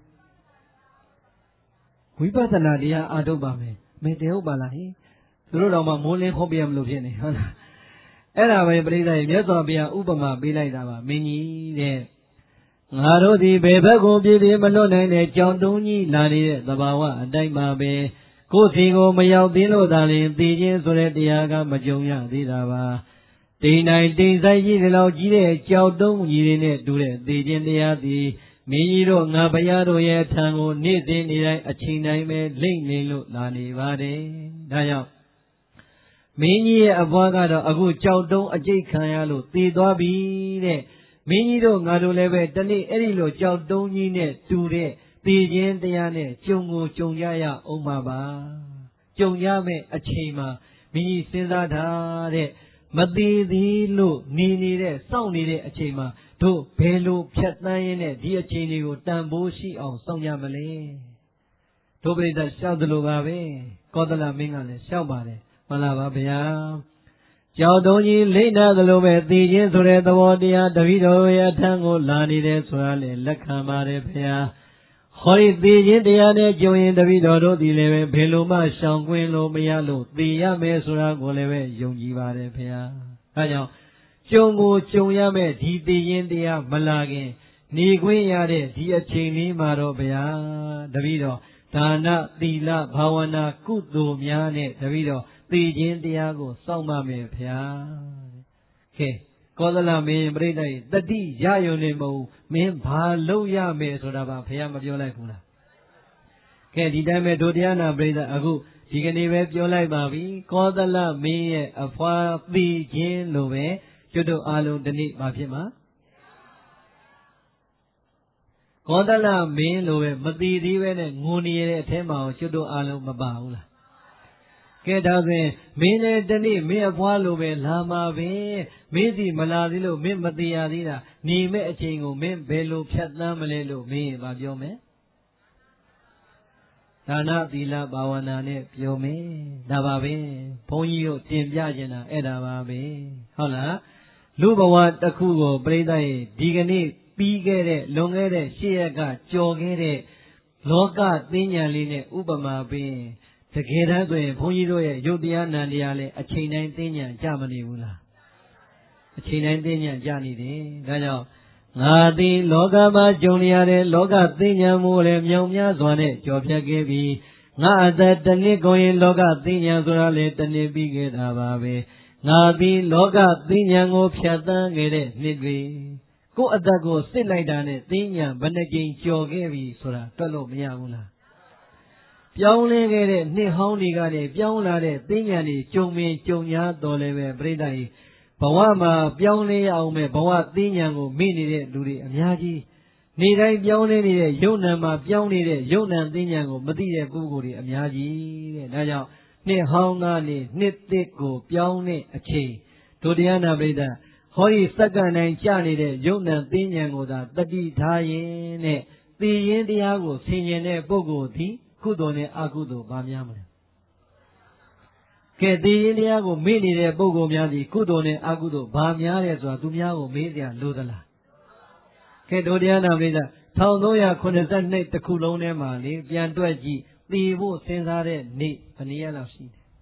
ဝိပဿနာတရားအားထုတ်ပါမယ်မင်းတဟုတ်ပါလားဟင်သူတို့တော့မှမိုးလင်းဟောပြရမလို့ဖြစ်နေဟုတ်လားအဲ့ဒါပဲပရိသတ်မြတ်စွာဘုရားဥပမာပေးလိုက်တာပါမင်းကြီးတဲ့ငါတို့ဒီဘယ်ဘက်ကိုပြေးပြေးမလွတ်နိုင်တဲ့ကြောင်တုံးကြီးလာနေတဲ့သဘာဝအတိုင်းပါပဲကိုယ်စီကိုမရောက်သေးလို့သာလျှင်သိခြင်းဆိုတဲ့တရားကမကြုံရသေးတာပါတိမ်တိုင်းတိမ်ဆိုင်ကြီးဒီလောက်ကြီးတဲ့ကြောင်တုံးကြီးတွေနဲ့တူတဲ့သိခြင်းတရားသည်မင်းကြီးတို့ငါဘုရားတို့ရဲ့ထံကိုနေ့စဉ်နေ့တိုင်းအချိန်တိုင်းပဲလိမ့်နေလို့လာနေပါတယ်ဒါကြောင့်မင်းကြီးရဲ့အဘွားကတော့အခုကြောက်တုံးအကျိတ်ခံရလို့သေသွားပြီတဲ့မင်းကြီးတို့ငါတို့လည်းပဲတနေ့အဲ့ဒီလိုကြောက်တုံးကြီးနဲ့တူတဲ့သေခြင်းတရားနဲ့ကြုံကိုကြုံကြရအောင်ပါပါကြုံရမယ့်အချိန်မှာမင်းကြီးစဉ်းစားထားတဲ့မသေးသေးလို့နေနေတဲ့စောင့်နေတဲ့အချိန်မှာတို့ဘယ်လိုဖြတ်သန်းရင်းနဲ့ဒီအချိန်တွေကိုတန်ဖိုးရှိအောင်စောင့်ကြမလဲတို့ပြိဿလျှောက်တယ်လို့ပါပဲကောသလမင်းကလည်းလျှောက်ပါတယ်မှန်လားပါဗျာကြောက်တုံးကြီးလိမ့်နာသလိုပဲသိခြင်းဆိုတဲ့သဘောတရားတပည့်တော်ရဲ့အထံကိုလာနေတယ်ဆိုတာလေလက်ခံပါတယ်ဗျာဟောဒီသိခြင်းတရားနဲ့ကြုံရင်တပည့်တော်တို့ဒီလည်းပဲဘယ်လိုမှရှောင်ကွင်းလို့မရလို့သိရမယ်ဆိုတာကိုလည်းပဲယုံကြည်ပါတယ်ဗျာအဲကြောင့်ကြုံကိုကြုံရမယ်ဒီသိခြင်းတရားမလာခင်နေခွင့်ရတဲ့ဒီအချိန်လေးမှာတော့ဗျာတပည့်တော်ဒါနသီလဘာဝနာကုသိုလ်များနဲ့တပည့်တော်သိခြင်းတရားကိုစောင့်ပါမယ်ဗျာကဲကောသလမင်းပြိဋ္ဌိတတိရယုံနေမဟုတ်မင်းဘာလုပ်ရမယ်ဆိုတာပါဘုရားမပြောလိုက်ဘူးလားကဲဒီတိုင်းပဲဒုတိယနာပြိဋ္ဌအခုဒီကနေ့ပဲပြောလိုက်ပါပြီကောသလမင်းရဲ့အဖွာသိခြင်းလို့ပဲကျွတ်တို့အားလုံးဒီနေ့မှာဖြစ်မှာကောသလမင်းလိုပဲမသိသေးပဲနဲ့ငိုနေရတဲ့အထဲမှာကျွတ်တို့အားလုံးမပါဘူးလားကဲဒါဆိုရင်မင်းလည်းတနေ့မင်းအဖွားလိုပဲလာမှာပဲမင်းစီမလာသေးလို့မင်းမသိရသေးတာနေမဲ့အချိန်ကိုမင်းဘယ်လိုဖြတ်သန်းမလဲလို့မင်းရင်ပြောမယ်ဒါနသီလဘာဝနာနဲ့ပြောမယ်ဒါပါပဲဘုန်းကြီးတို့တင်ပြခြင်းတာအဲ့ဒါပါပဲဟုတ်လားလူဘဝတစ်ခုကိုပြိဿရဲ့ဒီကနေ့ပြီးခဲ့တဲ့လွန်ခဲ့တဲ့ရှေ့ရက်ကကြော်ခဲ့တဲ့လောကသိဉာဏ်လေးနဲ့ဥပမာပေးတကယ်တမ်းဆိုရင်ဘုန်းကြီးတို့ရဲ့ယုတ်တရားနံတရားလည်းအချိန်တိုင်းသိဉာဏ်ကြမနေဘူးလားအချိန်တိုင်းသိဉာဏ်ကြနေတယ်ဒါကြောင့်ငါသည်လောကမှာကြုံရတဲ့လောကသိဉာဏ်မှုလည်းမြောင်များစွာနဲ့ကြော်ဖြတ်ခဲ့ပြီးငါအသက်တစ်နှစ်ကုန်ရင်လောကသိဉာဏ်ဆိုတာလေတစ်နှစ်ပြီးခဲ့တာပါပဲငါသည်လောကသိဉာဏ်ကိုဖြတ်သန်းခဲ့တဲ့နှစ်တွေကိုအသက်ကိုစစ်လိုက်တာနဲ့သင်ညာဘယ်နှကြိမ်ကြော်ခဲ့ပြီဆိုတာတွက်လို့မရဘူးလားပြောင်းလဲခဲ့တဲ့နှစ်ဟောင်းတွေကလည်းပြောင်းလာတဲ့သင်ညာတွေကြုံမင်းကြုံညာတော်လည်းပဲပြိတ္တကြီးဘဝမှာပြောင်းလဲရအောင်မဲ့ဘဝသင်ညာကိုမိနေတဲ့လူတွေအများကြီးနေတိုင်းပြောင်းလဲနေတဲ့ယုံ nant မှာပြောင်းနေတဲ့ယုံ nant သင်ညာကိုမသိတဲ့ပုဂ္ဂိုလ်တွေအများကြီးတဲ့ဒါကြောင့်နှစ်ဟောင်းသားနေနှစ်သစ်ကိုပြောင်းတဲ့အချိန်ဒုတိယနာပြိတ္တဟောဒီစက္ကန့်တိုင်းကြာနေတဲ့ယုံ nant သင်ညာကိုသာတတိထားရင်နဲ့သိရင်တရားကိုဆင်ခြင်တဲ့ပုဂ္ဂိုလ်သည်ကုသိုလ်နဲ့အကုသိုလ်ဘာများမလဲကဲသိရင်တရားကိုမေ့နေတဲ့ပုဂ္ဂိုလ်များသည်ကုသိုလ်နဲ့အကုသိုလ်ဘာများတယ်ဆိုတာသူများကိုမေးစရာလိုသလားကဲဒုတိယနာပြိတ္တ၁၃၇၂တခုလုံးထဲမှာလေပြန်တွက်ကြည့်သိဖို့စဉ်းစားတဲ့နေ့ဘယ်နည်းရလောက်ရှိတယ်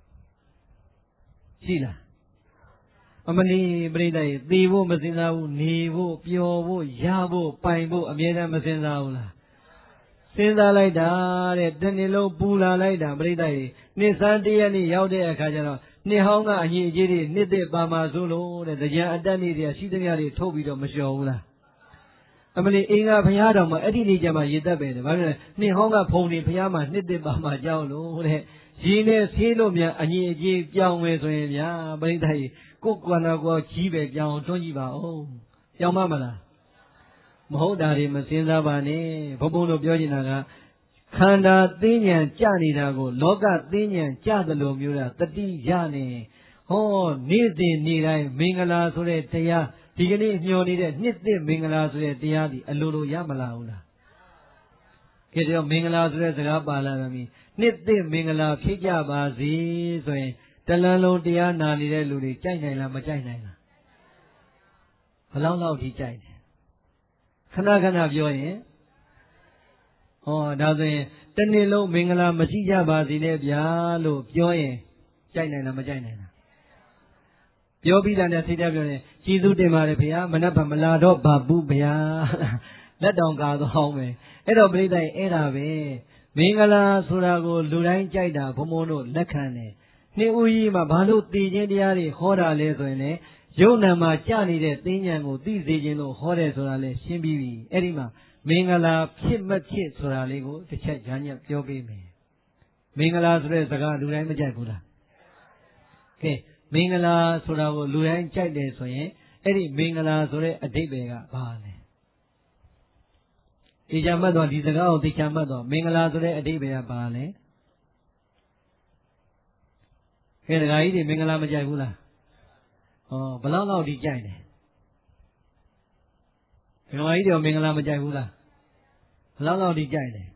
ရှိလားအမလီပြိတ္တရေသိဖို့မစဉ်းစားဘူးနေဖို့ပျော်ဖို့ရဖို့ပိုင်ဖို့အမြဲတမ်းမစဉ်းစားဘူးလားစဉ်းစားလိုက်တာတဲ့တနေ့လုံးပူလာလိုက်တာပြိတ္တရေနှစ်ဆန်းတရက်နေ့ရောက်တဲ့အခါကျတော့နှစ်ဟောင်းကအညီအကျေးတွေနှစ်သက်ပါမှာစိုးလို့တဲ့တရားအတက်နေ့တွေရှိသမျှတွေထုတ်ပြီးတော့မလျှော်ဘူးလားအမလီအင်္ဂါဘုရားတော်မှာအဲ့ဒီနေ့ကျမှရေတက်ပဲတယ်ဘာလို့လဲနှစ်ဟောင်းကဖုံနေဘုရားမှာနှစ်သက်ပါမှာကြောက်လို့တဲ့ရေနဲ့ဆေးလို့များအညီအကျေးပြောင်းမယ်ဆိုရင်ဗျာပြိတ္တရေကိုယ်ကွာနာကိုကြီးပဲပြောင်းတွန်းကြည့်ပါဦးပြောင်းမမလားမဟုတ်တာတွေမစင်စားပါနဲ့ဘုံဘုံတို့ပြောနေတာကခန္ဓာသိဉာဏ်ကြနေတာကိုလောကသိဉာဏ်ကြတယ်လို့မျိုးတာတတိယနဲ့ဟောနေ့စဉ်နေ့တိုင်းမင်္ဂလာဆိုတဲ့တရားဒီကနေ့မျှော်နေတဲ့နှစ်သစ်မင်္ဂလာဆိုတဲ့တရားဒီအလိုလိုရမလားဘူးလားကဲတော့မင်္ဂလာဆိုတဲ့စကားပါလာပြီနှစ်သစ်မင်္ဂလာဖြစ်ကြပါစေဆိုရင်တလန်းလုံးတရားနာနေတဲ့လူတွေကြိုက်နိုင်လားမကြိုက်နိုင်လားဘယ်လောက်လောက်ထိကြိုက်တယ်ခဏခဏပြောရင်ဟောဒါဆိုရင်တနေ့လုံးမင်္ဂလာမရှိကြပါစေနဲ့ဗျာလို့ပြောရင်ကြိုက်နိုင်လားမကြိုက်နိုင်လားပြောပြီးတာနဲ့စိတ်ထဲပြောရင်ကျေးဇူးတင်ပါတယ်ဗျာမနက်ဖြန်မလာတော့ပါဘူးဗျာလက်တောင်ကာသွားမယ်အဲ့တော့ပြိတ္တရဲ့အဲ့ဒါပဲမင်္ဂလာဆိုတာကိုလူတိုင်းကြိုက်တာဘုံဘုံတို့လက်ခံတယ်နှစ်ဦးကြီးမှာဘာလို့သိခြင်းတရားတွေဟောတာလဲဆိုရင်လေယုံ nant မှာကြာနေတဲ့သင်္ဉာဏ်ကိုသိစေခြင်းလို့ဟောတယ်ဆိုတာလဲရှင်းပြီးပြီအဲ့ဒီမှာမင်္ဂလာဖြစ်မဖြစ်ဆိုတာလေးကိုတစ်ချက်ညာညက်ပြောပေးမယ်မင်္ဂလာဆိုတဲ့စကားလူတိုင်းမကြိုက်ဘူးလားကဲမင်္ဂလာဆိုတာကိုလူတိုင်းကြိုက်တယ်ဆိုရင်အဲ့ဒီမင်္ဂလာဆိုတဲ့အဓိပ္ပာယ်ကဘာလဲဒီချမှတ်တော့ဒီစကားကိုသိချမှတ်တော့မင်္ဂလာဆိုတဲ့အဓိပ္ပာယ်ကဘာလဲကဲဒကာကြီးတွေမင်္ဂလာမကြိုက်ဘူးလားဩဘယ်လောက်လောက်ဒီကြိုက်တယ်ဒကာကြီးတွေမင်္ဂလာမကြိုက်ဘူးလားဘယ်လောက်လောက်ဒီကြိုက်တယ်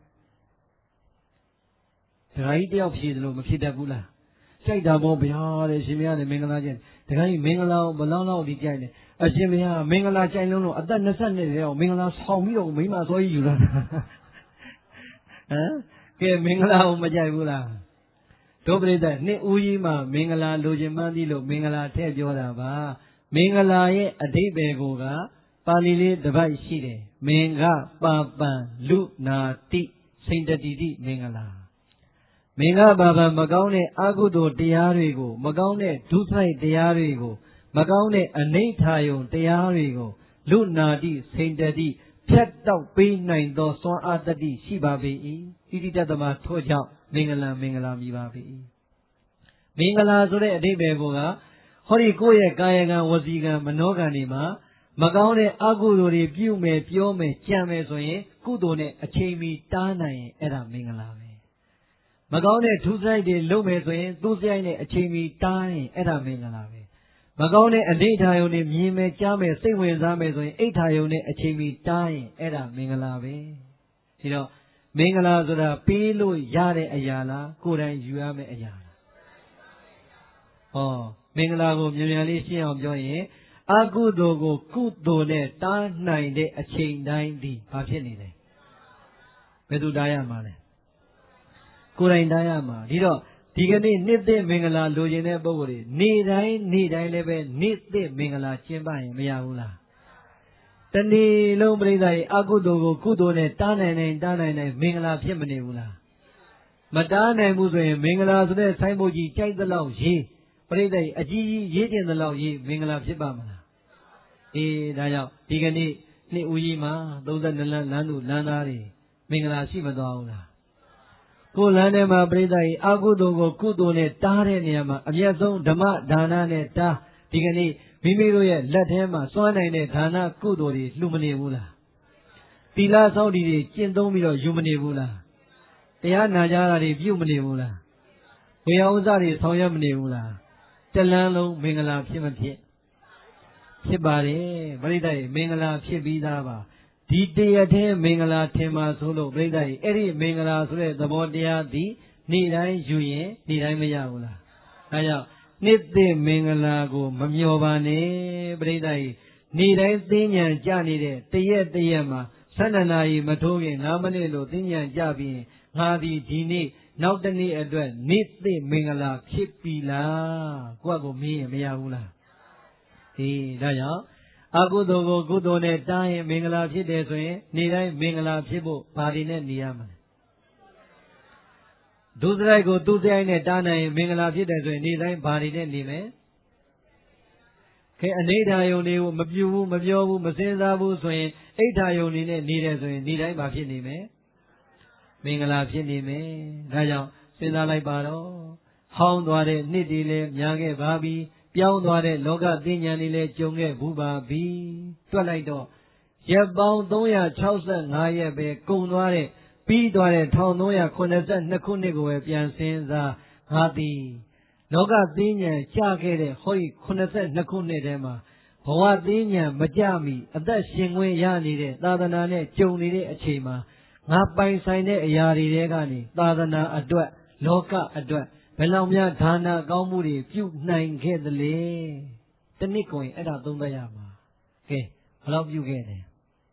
ဒကာကြီးတယောက်ဖြေသလိုမဖြစ်တတ်ဘူးလားကြိုက်တာပေါ့ဗျာတဲ့ရှင်မရတဲ့မင်္ဂလာကြိုက်ဒကာကြီးမင်္ဂလာဘယ်လောက်လောက်ဒီကြိုက်တယ်အရှင်မရမင်္ဂလာကြိုက်လုံးတော့အသက်၂၂နှစ်ရောက်မင်္ဂလာဆောင်ပြီးတော့မိမစောကြီးယူလာတာဟမ်ကဲမင်္ဂလာကိုမကြိုက်ဘူးလားဒုပရိသတ်နှစ်ဦးကြီးမှာမင်္ဂလာလိုချင်မှန်းသည်လို့မင်္ဂလာထည့်ပြောတာပါမင်္ဂလာရဲ့အဓိပ္ပာယ်ကိုကပါဠိလေးတစ်ပိုက်ရှိတယ်မင်္ဂပါပံလူနာတိစိန္ဒတိတိမင်္ဂလာမင်္ဂပါပံမကောင်းတဲ့အကုသိုလ်တရားတွေကိုမကောင်းတဲ့ဒုစရိုက်တရားတွေကိုမကောင်းတဲ့အနိဋ္ဌာယုံတရားတွေကိုလူနာတိစိန္ဒတိဖြတ်တောက်ပေးနိုင်သောစွမ်းအားတတ္တိရှိပါပေ၏ဣတိတတမထို့ကြောင့်မင်္ဂလာမင်္ဂလာမြည်ပါပေ၏မင်္ဂလာဆိုတဲ့အဓိပ္ပာယ်ကဟောဒီကိုယ့်ရဲ့ကာယကံဝစီကံမနောကံတွေမှာမကောင်းတဲ့အကုသိုလ်တွေပြုမယ်ပြောမယ်ကြံမယ်ဆိုရင်ကုသိုလ်နဲ့အချိန်မီတားနိုင်ရင်အဲ့ဒါမင်္ဂလာပဲမကောင်းတဲ့ဒုစရိုက်တွေလုပ်မယ်ဆိုရင်သူစရိုက်နဲ့အချိန်မီတားရင်အဲ့ဒါမင်္ဂလာပဲမကောင်းတဲ့အဋ္ဌာယုံတွေမြင်မယ်ကြားမယ်စိတ်ဝင်စားမယ်ဆိုရင်အိဋ္ဌာယုံနဲ့အချိန်မီတားရင်အဲ့ဒါမင်္ဂလာပဲဒီတော့မင်္ဂလာဆိုတာပေးလို့ရတဲ့အရာလားကိုယ်တိုင်ယူရမယ့်အရာလားဟောမင်္ဂလာကိုမြန်မြန်လေးရှင်းအောင်ပြောရင်အကုသိုလ်ကိုကုသိုလ်နဲ့တားနိုင်တဲ့အချိန်တိုင်းဒီဘာဖြစ်နေလဲဘယ်သူတားရမှာလဲကိုယ်တိုင်တားရမှာဒီတော့ဒီကနေ့နှစ်သစ်မင်္ဂလာလိုချင်တဲ့ပုဂ္ဂိုလ်တွေနေ့တိုင်းနေ့တိုင်းလည်းပဲနှစ်သစ်မင်္ဂလာကျင်းပရင်မရဘူးလားတနေ့လုံးပြိဿရဲ့အကုသိုလ်ကိုကုသိုလ်နဲ့တားနိုင်နိုင်တားနိုင်နိုင်မင်္ဂလာဖြစ်မနေဘူးလားမတားနိုင်ဘူးဆိုရင်မင်္ဂလာဆိုတဲ့ဆိုင်းဘုတ်ကြီးကြိုက်သလောက်ရေးပြိဿရဲ့အကြီးကြီးရေးတင်သလောက်ရေးမင်္ဂလာဖြစ်ပါမလားအေးဒါကြောင့်ဒီကနေ့နှစ်ဦးကြီးမှာသုံးဆယ်နှစ်လမ်းလမ်းသူလမ်းသားတွေမင်္ဂလာရှိမသွားဘူးလားကိုလမ်းထဲမှာပြိဿကြီးအကုသိုလ်ကိုကုသိုလ်နဲ့တားတဲ့နေရာမှာအမျက်ဆုံးဓမ္မဒါနနဲ့တားဒီကနေ့မိမိတို့ရဲ့လက်ထဲမှာစွမ်းနိုင်တဲ့ဒါနကုသိုလ်တွေလှူမနေဘူးလားသီလစောင့်တည်တွေကျင့်သုံးပြီးတော့ယူမနေဘူးလားတရားနာကြတာတွေပြုမနေဘူးလားဝေယဥစ္စာတွေဆောင်ရွက်မနေဘူးလားတလန်းလုံးမင်္ဂလာဖြစ်မဖြစ်ဖြစ်ပါတယ်ပရိသတ်မင်္ဂလာဖြစ်ပြီးသားပါဒီတရထဲမင်္ဂလာထင်ပါဆိုလို့ပရိသတ်အဲ့ဒီမင်္ဂလာဆိုတဲ့သဘောတရားသည်နေ့တိုင်းယူရင်နေ့တိုင်းမရဘူးလားဒါကြောင့်နှစ်သိမင်္ဂလာကိုမမျှော်ပါနဲ့ပရိသတ်နေ့တိုင်းသိဉဏ်ကြနေတဲ့တရက်တရက်မှာဆန္ဒနာရီမထိုးခင်၅မိနစ်လို့သိဉဏ်ကြပြီးငါဒီဒီနေ့နောက်တနေ့အတွက်နေ့သိမင်္ဂလာဖြစ်ပြီလားကိုယ့်ကိုမေးရင်မရဘူးလားအေးဒါကြောင့်အကုသိုလ်ကိုကုသိုလ်နဲ့တားရင်မင်္ဂလာဖြစ်တယ်ဆိုရင်နေ့တိုင်းမင်္ဂလာဖြစ်ဖို့ဘာတွေနဲ့နေရမလဲဒုစရိုက်ကိုသူစရိုက်နဲ့တားနိုင်ရင်မင်္ဂလာဖြစ်တယ်ဆိုရင်နေ့တိုင်းဘာတွေနဲ့နေမလဲခဲအနေထာယုံတွေကိုမပြူဘူးမပြောဘူးမစင်စားဘူးဆိုရင်အိဋ္ဌာယုံနေနဲ့နေတယ်ဆိုရင်နေ့တိုင်းဘာဖြစ်နေမလဲမင်္ဂလာဖြစ်နေမယ်ဒါကြောင့်စဉ်းစားလိုက်ပါတော့ဟောင်းသွားတဲ့နှစ်တွေလည်းများခဲ့ပါပြီပြောင်းသွားတဲ့လောကသိဉာဏ်တွေလည်းကြုံခဲ့ဘူးပါပြီတွက်လိုက်တော့ရက်ပေါင်းသုံးရာခြောက်ဆယ့်ငါးရက်ပဲကုန်သွားတဲ့ပြီးသွားတဲ့တစ်ထောင်သုံးရာခုနှစ်ဆယ့်နှစ်ခုနှစ်ကိုပဲပြန်စဉ်းစားငါသည်လောကသိဉာဏ်ကြခဲ့တဲ့ဟောဒီခုနှစ်ဆယ့်နှစ်ခုနှစ်ထဲမှာဘဝသိဉာဏ်မကြမီအသက်ရှင်ခွင့်ရနေတဲ့သာသနာနဲ့ကြုံနေတဲ့အချိန်မှာငါပိုင်ဆိုင်တဲ့အရာတွေထဲကနေသာသနာအတွက်လောကအတွက်ဘယ်လောက်များဒါနကောင်းမှုတွေပြုနိုင်ခဲ့သလဲတနည်းကိုရင်အဲ့ဒါသုံးသပ်ရမှာကဲဘယ်လောက်ပြုခဲ့လဲ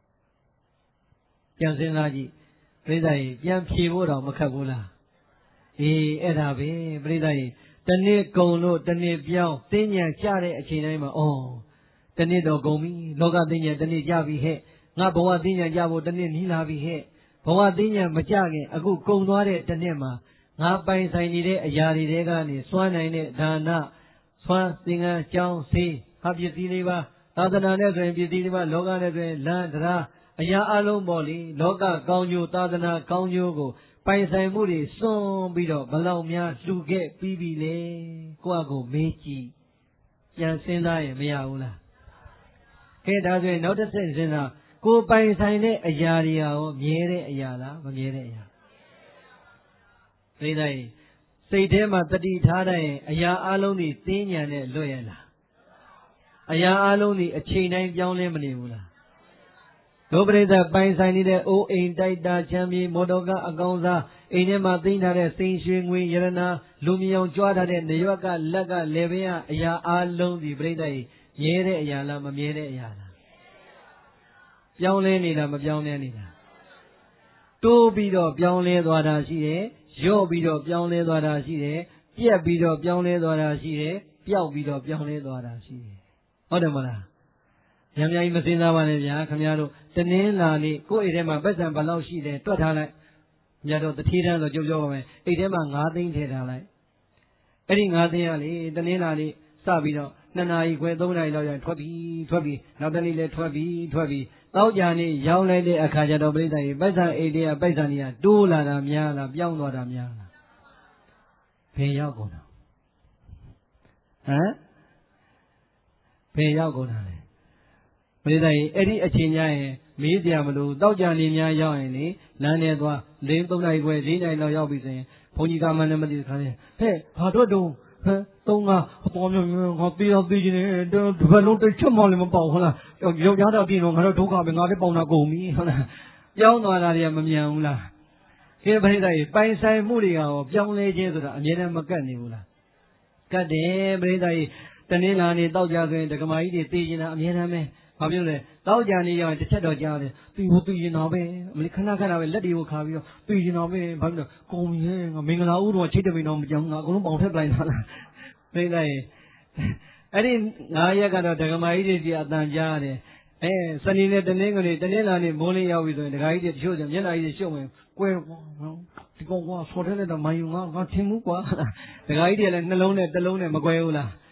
ပြန်စဉ်းစားကြည့်ပြိဿရေပြန်ဖြေဖို့တော့မခက်ဘူးလားအေးအဲ့ဒါပဲပြိဿရေတနည်းကုံလို့တနည်းပြောင်းသိဉာဏ်ကြတဲ့အချိန်တိုင်းမှာအော်တနည်းတော့ကုန်ပြီလောကသိဉာဏ်တနည်းကြပြီဟဲ့ငါဘဝသိဉာဏ်ကြဖို့တနည်းနီးလာပြီဟဲ့ဘဝသိဉာဏ်မကြခင်အခုကုံသွားတဲ့တနည်းမှာငါပိုင်ဆိုင်နေတဲ့အရာတွေတဲကနေစွမ်းနိုင်တဲ့ဒါနစွမ်းသင်္ကန်းကြောင်းစေးဟာပစ္စည်းလေးပါသာသနာနဲ့ဆိုရင်ပစ္စည်းလေးပါလောကနဲ့ဆိုရင်လမ်းတရားအရာအလုံးပေါ့လေလောကကောင်းကျိုးသာသနာကောင်းကျိုးကိုပိုင်ဆိုင်မှုတွေစွန့်ပြီးတော့ဘလောက်များလှူခဲ့ပြီးပြီလေကိုယ့်အကိုမေးကြည့်ပြန်စဉ်းစားရင်မရဘူးလားကဲဒါဆိုရင်နောက်တစ်ဆင့်စဉ်းစားကိုပိုင်ဆိုင်တဲ့အရာတွေရောမြဲတဲ့အရာလားမမြဲတဲ့အရာသိတိုင်းစိတ်ထဲမှာတတိထားတဲ့အရာအလုံးတွေသိဉာဏ်နဲ့လွတ်ရလားအရာအလုံးတွေအချိန်တိုင်းပြောင်းလဲမနေဘူးလားဒုပရိသတ်ပိုင်ဆိုင်နေတဲ့အိုးအိမ်တိုက်တာချမ်းမြေမော်တော်ကားအကောင်စားအိမ်ထဲမှာသိမ်းထားတဲ့စိန်ရွှေငွေရတနာလူမြောင်ကြွားထားတဲ့နရွက်ကလက်ကလေပင်ကအရာအလုံးဒီပရိသတ်မြဲတဲ့အရာလားမမြဲတဲ့အရာလားပြောင်းလဲနေတာမပြောင်းလဲနေတာတိုးပြီးတော့ပြောင်းလဲသွားတာရှိတယ်ရော့ပြီးတော့ပြောင်းလဲသွားတာရှိတယ်ပြက်ပြီးတော့ပြောင်းလဲသွားတာရှိတယ်ပျောက်ပြီးတော့ပြောင်းလဲသွားတာရှိတယ်ဟုတ်တယ်မလားညံ့ညံ့ကြီးမစင်စားပါနဲ့ဗျာခင်ဗျားတို့တနင်္လာနေ့ကိုယ့်အိမ်ထဲမှာပတ်စံဘလောက်ရှိတယ်တွက်ထားလိုက်ညတော့တထေးတန်းဆိုကြုံပြောပါမယ်အိမ်ထဲမှာငါးသိန်းထည့်ထားလိုက်အဲ့ဒီငါးသိန်းကလေတနင်္လာနေ့စပြီးတော့နှစ်နာရီခွဲသုံးနာရီလောက်ရထွက်ပြီးထွက်ပြီးနောက်တနေ့လည်းထွက်ပြီးထွက်ပြီးတောက်ကြနေ့ရောင်းလိုက်တဲ့အခါကျတော့ပြိဿကြီးပိုက်ဆံအိတ်တွေကပိုက်ဆံတွေကတိုးလာတာများလားပြောင်းသွားတာများလားဘယ်ရောက်ကုန်တာဟမ်ဘယ်ရောက်ကုန်တာလဲပြိဿကြီးအဲ့ဒီအချိန်ကျရင်မေးကြမလို့တောက်ကြနေ့များရောက်ရင်လေလမ်းထဲသွားလင်းသုံးနာရီခွဲလေးနာရီလောက်ရောက်ပြီဆိုရင်ဘုန်းကြီးကမှန်းနေမသိခါတယ်ဟဲ့ဘာတော့တုံဟမ်သုံးကအပေါ်မျိုးမျိုးငါတေးတော့တေးနေတယ်ဒီဘက်လုံးတစ်ချက်မှလည်းမပေါက်ဟုတ်လားယောက်ျားတော့ပြင်တော့ငါတို့ဒုက္ခပဲငါလည်းပေါင်တာကုန်ပြီဟုတ်လားပြောင်းသွားတာတွေကမမြန်ဘူးလားကဲပရိသတ်ကြီးပိုင်ဆိုင်မှုတွေကရောပြောင်းလဲခြင်းဆိုတာအမြဲတမ်းမကတ်နေဘူးလားကတ်တယ်ပရိသတ်ကြီးတနင်္လာနေ့တောက်ကြဆိုရင်ဒကမာကြီးတွေတေးနေတာအမြဲတမ်းပဲဘာဖြစ်လဲတောက်ကြနေရောတစ်ချက်တော့ကြားတယ်ပြီးဘူးပြီးရင်တော့ပဲခဏခဏပဲလက်တွေကိုခါပြီးတော့ပြီးရင်တော့ပဲဘာဖြစ်လဲကုန်ရဲ့ငါမင်္ဂလာဥတော်ချိတ်တပိန်တော့မကြောက်ငါအကုန်လုံးပေါင်ထက်ပလိုက်တာလားသိလိုက်အဲ့ဒီငါးရက်ကတော့ဒကမာကြီးတွေကြီးအတန်ကြားတယ်အဲစနေနေ့တနင်္ဂနွေတနင်္လာနေ့မိုးလင်းရောက်ပြီဆိုရင်ဒကာကြီးတွေတချို့ကျမျက်နှာကြီးတွေရှုပ်ဝင်ကွဲဒီကောင်ကဆော်ထဲလိုက်တော့မိုင်ယူငါငါထင်မှုကွာဒကာကြီးတွေလည်းနှလုံးနဲ့တစ်လုံးနဲ့မကွဲဘူးလား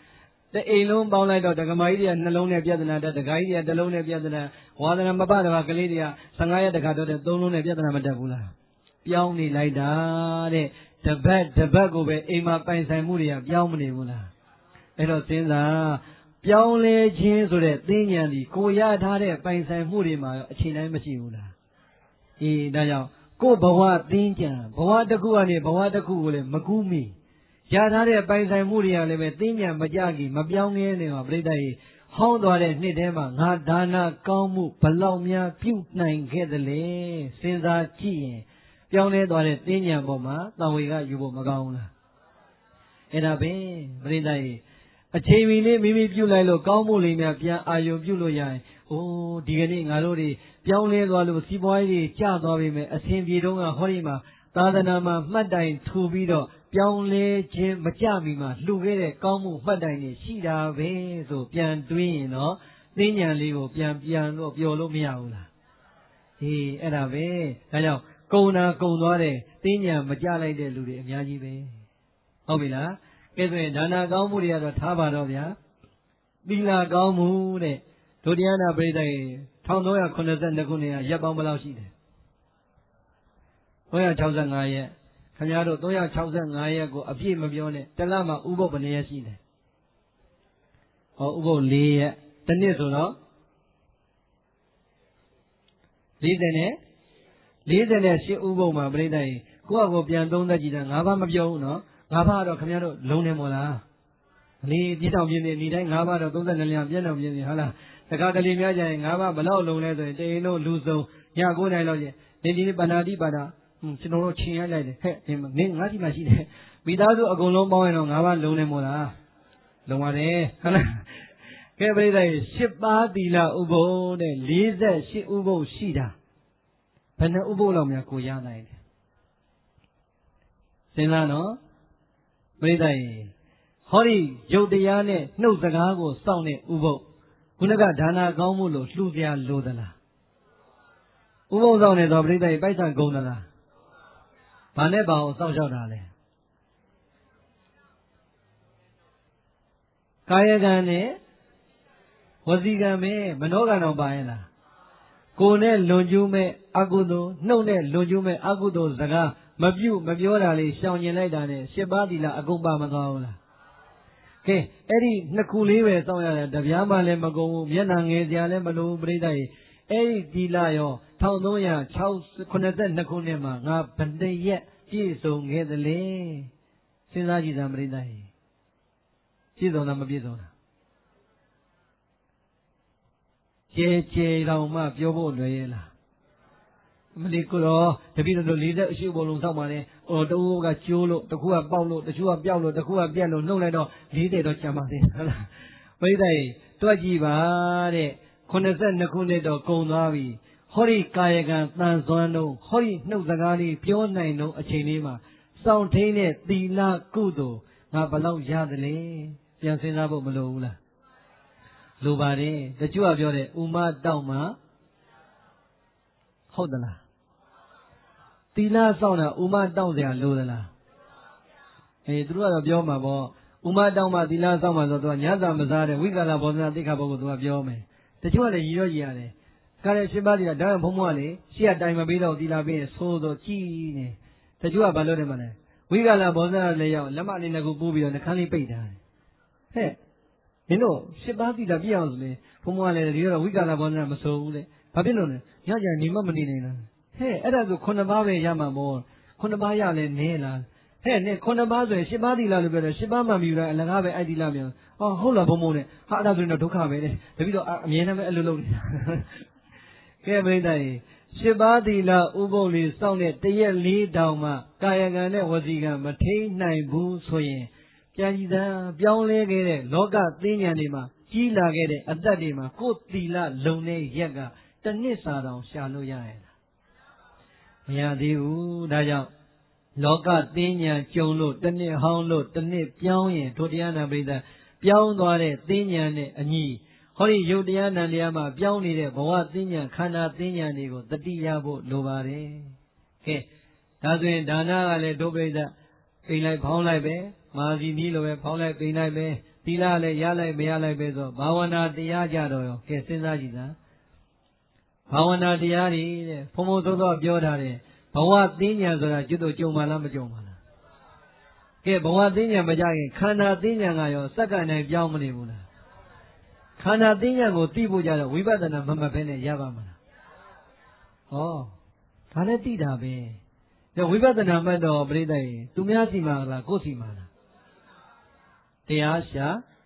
The Elon Bound of the Gamadia, Nalone Piazana, the Gaidia, the Lone Piazana, Wadana Mabada, Galadia, Sangaya, the Gato, the Dolone Piazana Madabula. Piauni Laida, the bed, the Bagobe, Ema Pines and Muria, Piauni Mula. Edo Sinza, Piaule Jeans or the Diniani, Koya Tare, Pines and Murima, China Machina. E Daya, Go Bawa Dinja, Bawa the Guani, Bawa the Gule, Magumi. Yadare Pines and Muria, Levetinia, Majagi, Mabiang, Bredai, how do I need them? Nadana, Kamu, Palomia, Puke Nine, Gedele, Sinza Chi. Pione do it Tinia Boma, now we got you Magona. Edabe, Bredai. A Chavini, Mimi Pulalo, Kamulina, Pia, Ayo Puloyai. Oh, Diganing Alori, Pione Walu, Siboi, Chadovime, a Saint Vidonga, Horima, Tadanama, Madai, Tubido, Pione, Jim, Machamima, Lugere, Kamu, Madai, Shida, Vezo, Pian Duino, Tinia Livo, Pian Piano, Piolo Miaula. He, Edabe, hello. Kona Konare, Tinia, Majala de Ludi, Yajibe. Obila, Kedwe, Dana Gamuria, Tabarovia, Bila Gamu, Todiana Breda, Tanoya Conazan de Gunia, Yabamalashi. Oya Chazangaya, Kanyado, Toya Chazangaya, go a few Mabione, Telama, Ubo Baneasine. Or Ubo Lee, Tenisono. Listen, eh? Listen, she Ubo, my brother. Go Piandon, the Gidan, Avamabio, no? Navado, Camino, Lone Mola. Lee, Gitan, Nidang, Navado, Dodan, Piano, Hala. The Catalina, Nava, Below, Lone, they no Luzo, Yagona, Loye. They did Banadi Bada, Chinoro Chia, him, Ning Lati Machine. Without a Golombo and Nava, Lone Mola. Lomare, Hala. Every day, Shipa Dila Ubo, then Liza, Shi Ubo, Shida. Pena Ubolomia Kuyana. Senano Medai Hori Yodiane, no Zagago, Sone Ubo. Unaga Dana Gamulo, Luzia Lodala. Ubo Zone, the Brida, Baita Gonala. Paneba, Sajadale. Kayagane Wazigame, Manogano Baena. Kone Lonjume Agudo, no ne Lonjume Agudo Zaga, Mabu, Mabiorali, Shawnyaladane, Shebadila, Agumba Magaola. Ke, Eri Nakuli, Soya, Daviama Lemago, Yanang, Dialemano, Bredai, Eri Dilayo, Taunoya, Charles Conazan Nakunema, Na Pande yet, Jiso, get the lay. Sinaji Zamredai. Jizo Namabizona. Che che Rama Piobo Noela. Malicuro, the people of the leader, she will somebody, or the Uga Chulo, the Kua Paulo, the Chua Pialo, the Kua Piano, no letter, leader of Chamati. Wait, they, Twajiba, Conasan Nakunedo, Konavi, Hori Kayagan, Tanzano, Hori no Zagani, Piona, no Achinima, Sound Tane, Dila Kudo, Nabalau Yadale, Yansinabo Malula. Lubare, the Jew of your Uma Dauma Hodala. Tina Sauna, Uma down there, Ludala. A drew of Yoma, Uma Dauma, Dila Sama, Yaza Mazare, we got a bona decabo to Yome. The Jew of the Yoyane. Kare Shibadi, Diam Pomali, she had time a bit of Dila Bay, Sodo, Chine. The Jew of Balodemane. We got a bona layout, Laman in a Gububi on the Kali Payda. Hey. You know, Shibati the Biansley, from one of the we got a bonnet, so Papillon, Yaja Nimamina. Hey, Edago Konabawe Yamamo, Konabaya Nela. Hey, Konabazo, Shibati Lalibera, Shibama Mura, and Lagabe Idilamian. Oh, Hola Bomone, how does it not come? The video Miena alone. Every day. Shibati la Uboli sounded the year lead down, Kayagane was eager, Mate nine boo soye. Janja, Biaule, Loga, Dinyanima, Gila Gede, Adadima, Kotila, Lone, Yaga, the Nissa down, Shaloya. Yadu, Daya, Loga, Dinya, Jolo, the Ne Hondo, the Ne Piaoye, Todiana Brida, Piaoare, Dinyane, and ye. Hori Yudiana Liama, Piaoni, Boa Dinya, Kana Dinya Nego, the Diabo, Lovare. Okay, that's when Dana, Ale Dobreda, feel like Paula Bay. Mazi Nilo, Paula Pina Bay, သီလလည်းရလိုက်မရလိုက်ပဲဆိုဘာဝနာတရားကြတော့ရောကဲစဉ်းစားကြည့်လားဘာဝနာတရားတွေတဲ့ဘုံဘုံသောသောပြောထားတယ်ဘဝသိဉာဏ်ဆိုတာကျွတ်တို့ကြုံပါလားမကြုံပါလားကဲဘဝသိဉာဏ်မကြခင်ခန္ဓာသိဉာဏ်ကရောစက္ကန့်တိုင်းပြောင်းမနေဘူးလားခန္ဓာသိဉာဏ်ကိုသိဖို့ကြတော့ဝိပဿနာမမှတ်ဘဲနဲ့ရပါမလားဟောဒါလည်းသိတာပဲဒါဝိပဿနာမှတ်တော့ပြိတ္တရေသူများစီမှာလားကိုယ်စီမှာလားတရားရှာ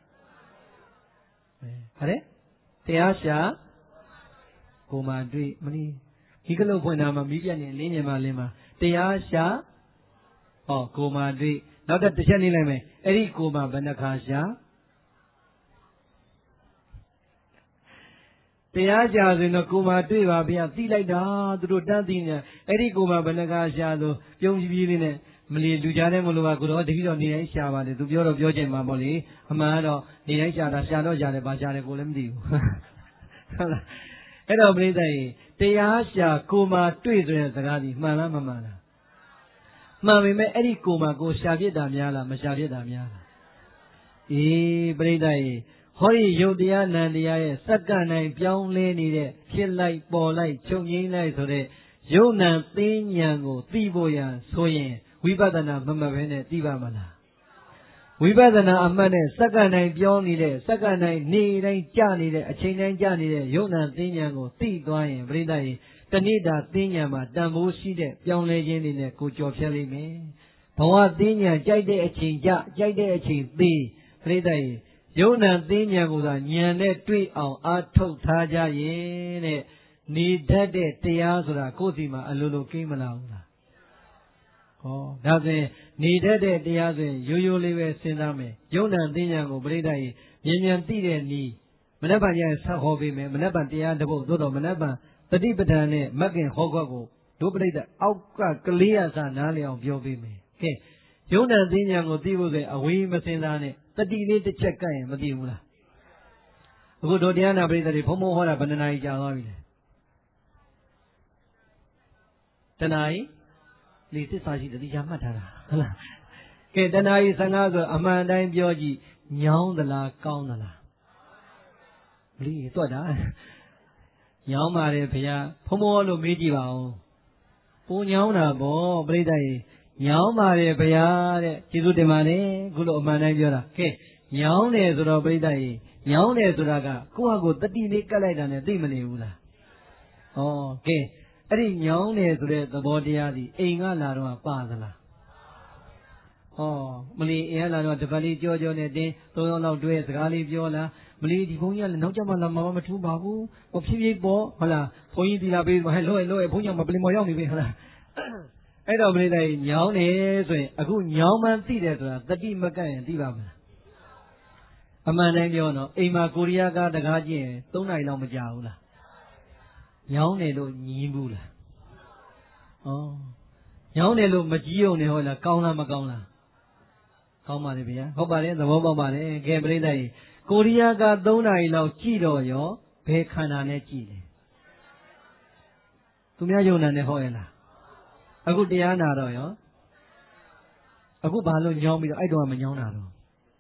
ဟုတ်တယ်တရားရှာကိုမှတွေ့မနည်းဒီကလုတ်ဖွင့်တာမှာမိပြတ်နေလင်းနေမှာလင်းမှာတရားရှာဟောကိုမှတွေ့နောက်တစ်ချက်နေလိုက်မယ်အဲ့ဒီကိုမှဘယ်နှခါရှာတရားရှာဆိုရင်တော့ကိုမှတွေ့ပါဗျာသိလိုက်တာသူတို့တန်းသိနေအဲ့ဒီကိုမှဘယ်နှခါရှာဆိုပြုံးပြီးပြီးလေးနဲ့မလီလူကြားတဲ့မလို့ပါကိုတော့တတိတော့နေတိုင်းရှာပါတယ်သူပြောတော့ပြောချင်မှာပေါ့လေအမှန်ကတော့နေတိုင်းရှာတာရှာတော့ရှာတယ်ဘာရှာတယ်ကိုလည်းမသိဘူးဟုတ်လားအဲ့တော့ပြိဿရေတရားရှာကိုမှတွေ့ဆိုတဲ့စကားဒီမှန်လားမမှန်လားမှန်ပေမဲ့အဲ့ဒီကိုမှကိုရှာပြစ်တာများလားမရှာပြစ်တာများလားအေးပြိဿရေဟောဒီယုတ်တရားနံတရားရဲ့စက္ကန့်တိုင်းပြောင်းလဲနေတဲ့ဖြစ်လိုက်ပေါ်လိုက်ချုပ်ငိမ့်လိုက်ဆိုတဲ့ယုတ်နံသိဉာဏ်ကိုသိဖို့ရန်ဆိုရင်ဝိပဿနာမမှတ်ဘဲနဲ့သိပါမလားဝိပဿနာအမှတ်နဲ့စက္ကန့်တိုင်းပြောင်းနေတဲ့စက္ကန့်တိုင်းနေတိုင်းကြာနေတဲ့အချိန်တိုင်းကြာနေတဲ့ယုတ်နံသိဉာဏ်ကိုသိသွားရင်ပြိဿရေတဏိတာသိဉာဏ်မှာတန်ဖိုးရှိတဲ့ပြောင်းလဲခြင်းတွေနဲ့ကိုကြော်ဖြတ်လိမ့်မယ်ဘဝသိဉာဏ်ကြိုက်တဲ့အချိန်ကြကြိုက်တဲ့အချိန်သိပြိဿရေယုံနံသိဉာဏ်ကိုသာဉာဏ်နဲ့တွေ့အောင်အားထုတ်ထားကြရဲ့တဲ့နေတတ်တဲ့တရားဆိုတာကိုယ့်စီမှာအလိုလိုကိမလာဘူးလားဟောဒါဆိုရင်နေတတ်တဲ့တရားဆိုရင်ရိုးရိုးလေးပဲစဉ်းစားမယ်ယုံနံသိဉာဏ်ကိုပြိဋ္ဌာန်ရင်မြန်မြန်သိတဲ့နည်းမနက်ဖြန်ကျရင်ဆက်ဟောပေးမယ်မနက်ဖြန်တရားတစ်ပုဒ်သို့တော်မနက်ဖြန်တတိပဋ္ဌာန်နဲ့မဂ္ဂင်ဟောခွက်ကိုတို့ပြိဋ္ဌာန်အောက်ကကလေးအစားနားလည်အောင်ပြောပေးမယ်ကဲယုံနံသိဉာဏ်ကိုသိဖို့ဆိုရင်အဝေးမစဉ်းစားနဲ့တတိလေးတစ်ချက်ကပ်ရင်မသိဘူးလားအခုတို့တရားနာပရိသတ်တွေဘုံဘုံဟောတာဘယ်နှနာရီကြာသွားပြီလဲတနာရီဒီသစ္စာရှိတတိယမှတ်ထားတာဟုတ်လားကဲတနာရီဆယ်ငါးဆိုအမှန်တိုင်းပြောကြည့်ညောင်းသလားကောင်းသလားမလီတွက်တာညောင်းပါတယ်ဗျာဘုံဘုံလို့မေးကြည့်ပါဦးပူညောင်းတာဗောပရိသတ်ကြီးညောင်းပါတယ်ဗျာတဲ့ကျေးဇူးတင်ပါတယ်ခုလိုအမှန်တိုင်းပြောတာကဲညောင်းတယ်ဆိုတော့ပြိဿကြီးညောင်းတယ်ဆိုတာကကိုယ့်ဟာကိုယ်တတိလေးကတ်လိုက်တာနဲ့သိမနေဘူးလားဩကဲအဲ့ဒီညောင်းတယ်ဆိုတဲ့သဘောတရားဒီအိမ်ကလာတော့ပါသလားဩမလီအိမ်ကလာတော့တပတ်လေးကြောကြောနဲ့တင်းသုံးယောက်လောက်တွဲစကားလေးပြောလားမလီဒီဘုန်းကြီးကလည်းနောက်ကျမှလာမှမထူးပါဘူးဟိုဖြည်းဖြည်းပေါ့ဟုတ်လားဘုန်းကြီးဒီလာပေးဟဲ့လို့လို့ဘုန်းကြီးကမပလင်မော်ရောက်နေပြီဟုတ်လားအဲ့တော့ပြိဿကြီးညောင်းနေဆိုရင်အခုညောင်းမှန်းသိတယ်ဆိုတာတတိမကန့်ရင်သိပါမလားအမှန်တိုင်းပြောတော့အိမ်မှာကိုရီးယားကားတကားကျင်သုံးနာရီလောက်မကြာဘူးလားညောင်းတယ်လို့ညင်းဘူးလားဩညောင်းတယ်လို့မကြည့်ုံနဲ့ဟုတ်လားကောင်းလားမကောင်းလားကောင်းပါလေဗျာဟုတ်ပါတယ်သဘောပေါက်ပါတယ်ကဲပြိဿကြီးကိုရီးယားကားသုံးနာရီလောက်ကြည့်တော့ရောဘယ်ခန္ဓာနဲ့ကြည့်လဲသူများယုံနာနဲ့ဟောရလားအခုတရားနာတော့ရောအခုဘာလို့ညောင်းပြီးတော့အဲ့တော့မညောင်းတာတော့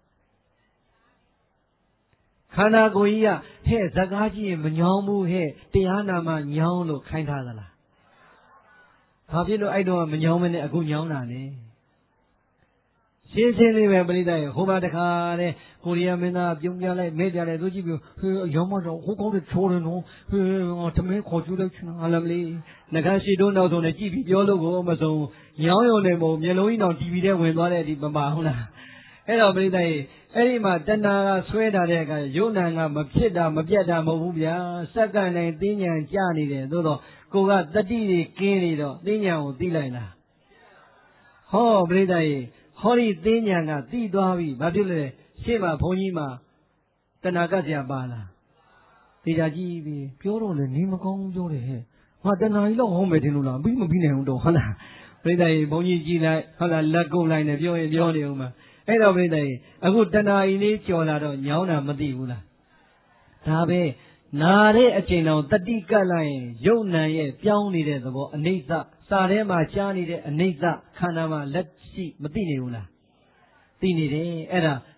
ခန္ဓာကိုယ်ကြီးကဟဲ့ဇကားကြည့်ရင်မညောင်းဘူးဟဲ့တရားနာမှညောင်းလို့ခိုင်းထားသလားဘာဖြစ်လို့အဲ့တော့မညောင်းမနဲ့အခုညောင်းတာလဲရှင်းရှင်းလေးပဲပြိဿရဲ့ဟိုမှာတခါတဲ့ကိုရီးယားမင်းသားပြုံးပြလိုက်မဲပြလိုက်သူကြည့်ပြီးဟေးရောမတော့ဟိုကောင်းတဲ့ချိုးတယ်နော်ဟေးတမင်းခေါ်ကျူးလိုက်ချင်တာလမ်းလေးငကားရှိတုံးနောက်ဆုံးနဲ့ကြည့်ပြီးပြောလို့ကိုမစုံညောင်းရုံနဲ့မဟုတ်မျက်လုံးကြီးတော့တီဗီထဲဝင်သွားတဲ့ဒီမပါဟုတ်လားအဲ့တော့ပြိဿရဲ့အဲ့ဒီမှာတဏှာကဆွဲထားတဲ့အခါယုံနာကမဖြစ်တာမပြတ်တာမဟုတ်ဘူးဗျာစက္ကန့်တိုင်းသိဉာဏ်ကြနေတယ်သို့တော့ကိုကတတိတွေကင်းနေတော့သိဉာဏ်ကိုသိလိုက်လားဟောပြိဿရဲ့ဟောဒီသိဉာဏ်ကသိသွားပြီဘာဖြစ်လဲရှေ့မှာဘုန်းကြီးမှာတဏှာကဆရာပါလားတေချာကြည့်ပြီပြောတော့လေနေမကောင်းပြောတယ်ဟဲ့ငါတဏှာကြီးတော့ဟောမယ်ထင်လို့လားပြီးမပြီးနိုင်ဘူးတော့ဟုတ်လားပြိဿရဲ့ဘုန်းကြီးကြည့်လိုက်ဟုတ်လားလက်ကုပ်လိုက်နေပြောရင်ပြောနေဦးမှာအဲ့တော့ပြိဿရဲ့အခုတဏှာကြီးလေးကြော်လာတော့ညောင်းတာမသိဘူးလားဒါပဲနာတဲ့အချိန်တောင်တတိကပ်လိုက်ရင်ယုံနံရဲ့ပြောင်းနေတဲ့သဘောအနိစ္စစာထဲမှာရှားနေတဲ့အနိစ္စခန္ဓာမှာလက်ရှိမသိနေဘူးလားသိနေတယ်အဲ့ဒါ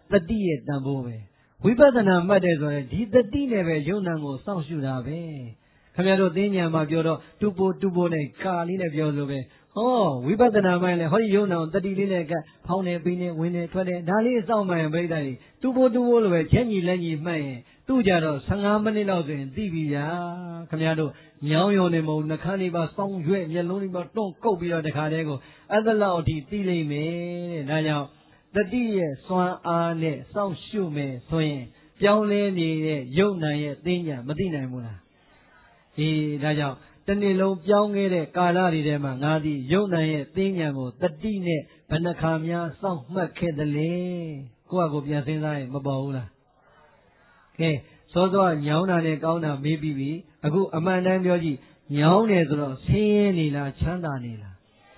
တတိရဲ့တန်ဖိုးပဲဝိပဿနာမှတ်တယ်ဆိုရင်ဒီတတိနဲ့ပဲယုံနာကိုစောင့်ရှုတာပဲခင်ဗျားတို့သိဉာဏ်မှာပြောတော့တူပိုတူပိုနဲ့ကာလေးနဲ့ပြောလို့ပဲဟောဝိပဿနာမှလည်းဟောဒီယုံနာကိုတတိလေးနဲ့ကဖောင်းနေပြီးနေဝင်နေထွက်နေဒါလေးစောင့်မှရင်ပြိတ္တာကြီးတူပိုတူပိုလိုပဲချက်ညီလက်ညီမှတ်ရင်သူ့ကြတော့ဆယ်ငါးမိနစ်လောက်ဆိုရင်သိပြီဗျာခင်ဗျားတို့ညောင်းယုံနေမဟုတ်နှခမ်းလေးပါစောင်းရွဲ့မျက်လုံးလေးပါတွန့်ကုတ်ပြီးတော့တခါတည်းကိုအဲ့ဒါလောက်အထိသိလိမ့်မယ်တဲ့ဒါကြောင့်တတိရဲ့စွမ်းအားနဲ့စောင့်ရှုမယ်ဆိုရင်ပြောင်းလဲနေတဲ့ယုံနာရဲ့သိဉာဏ်မသိနိုင်ဘူးလားအေးဒါကြောင့်တနေ့လုံးပြောင်းခဲ့တဲ့ကာလတွေထဲမှာငါသည်ယုံနာရဲ့သိဉာဏ်ကိုတတိနဲ့ဘယ်နှခါများစောင့်မှတ်ခဲ့သလဲကိုယ့်အကိုပြန်စဉ်းစားရင်မပေါ်ဘူးလားကဲစောစောညောင်းတာနဲ့ကောင်းတာမေးပြီးပြီအခုအမှန်တမ်းပြောကြည့်ညောင်းတယ်ဆိုတော့ဆင်းရဲနေလားချမ်းသာနေလား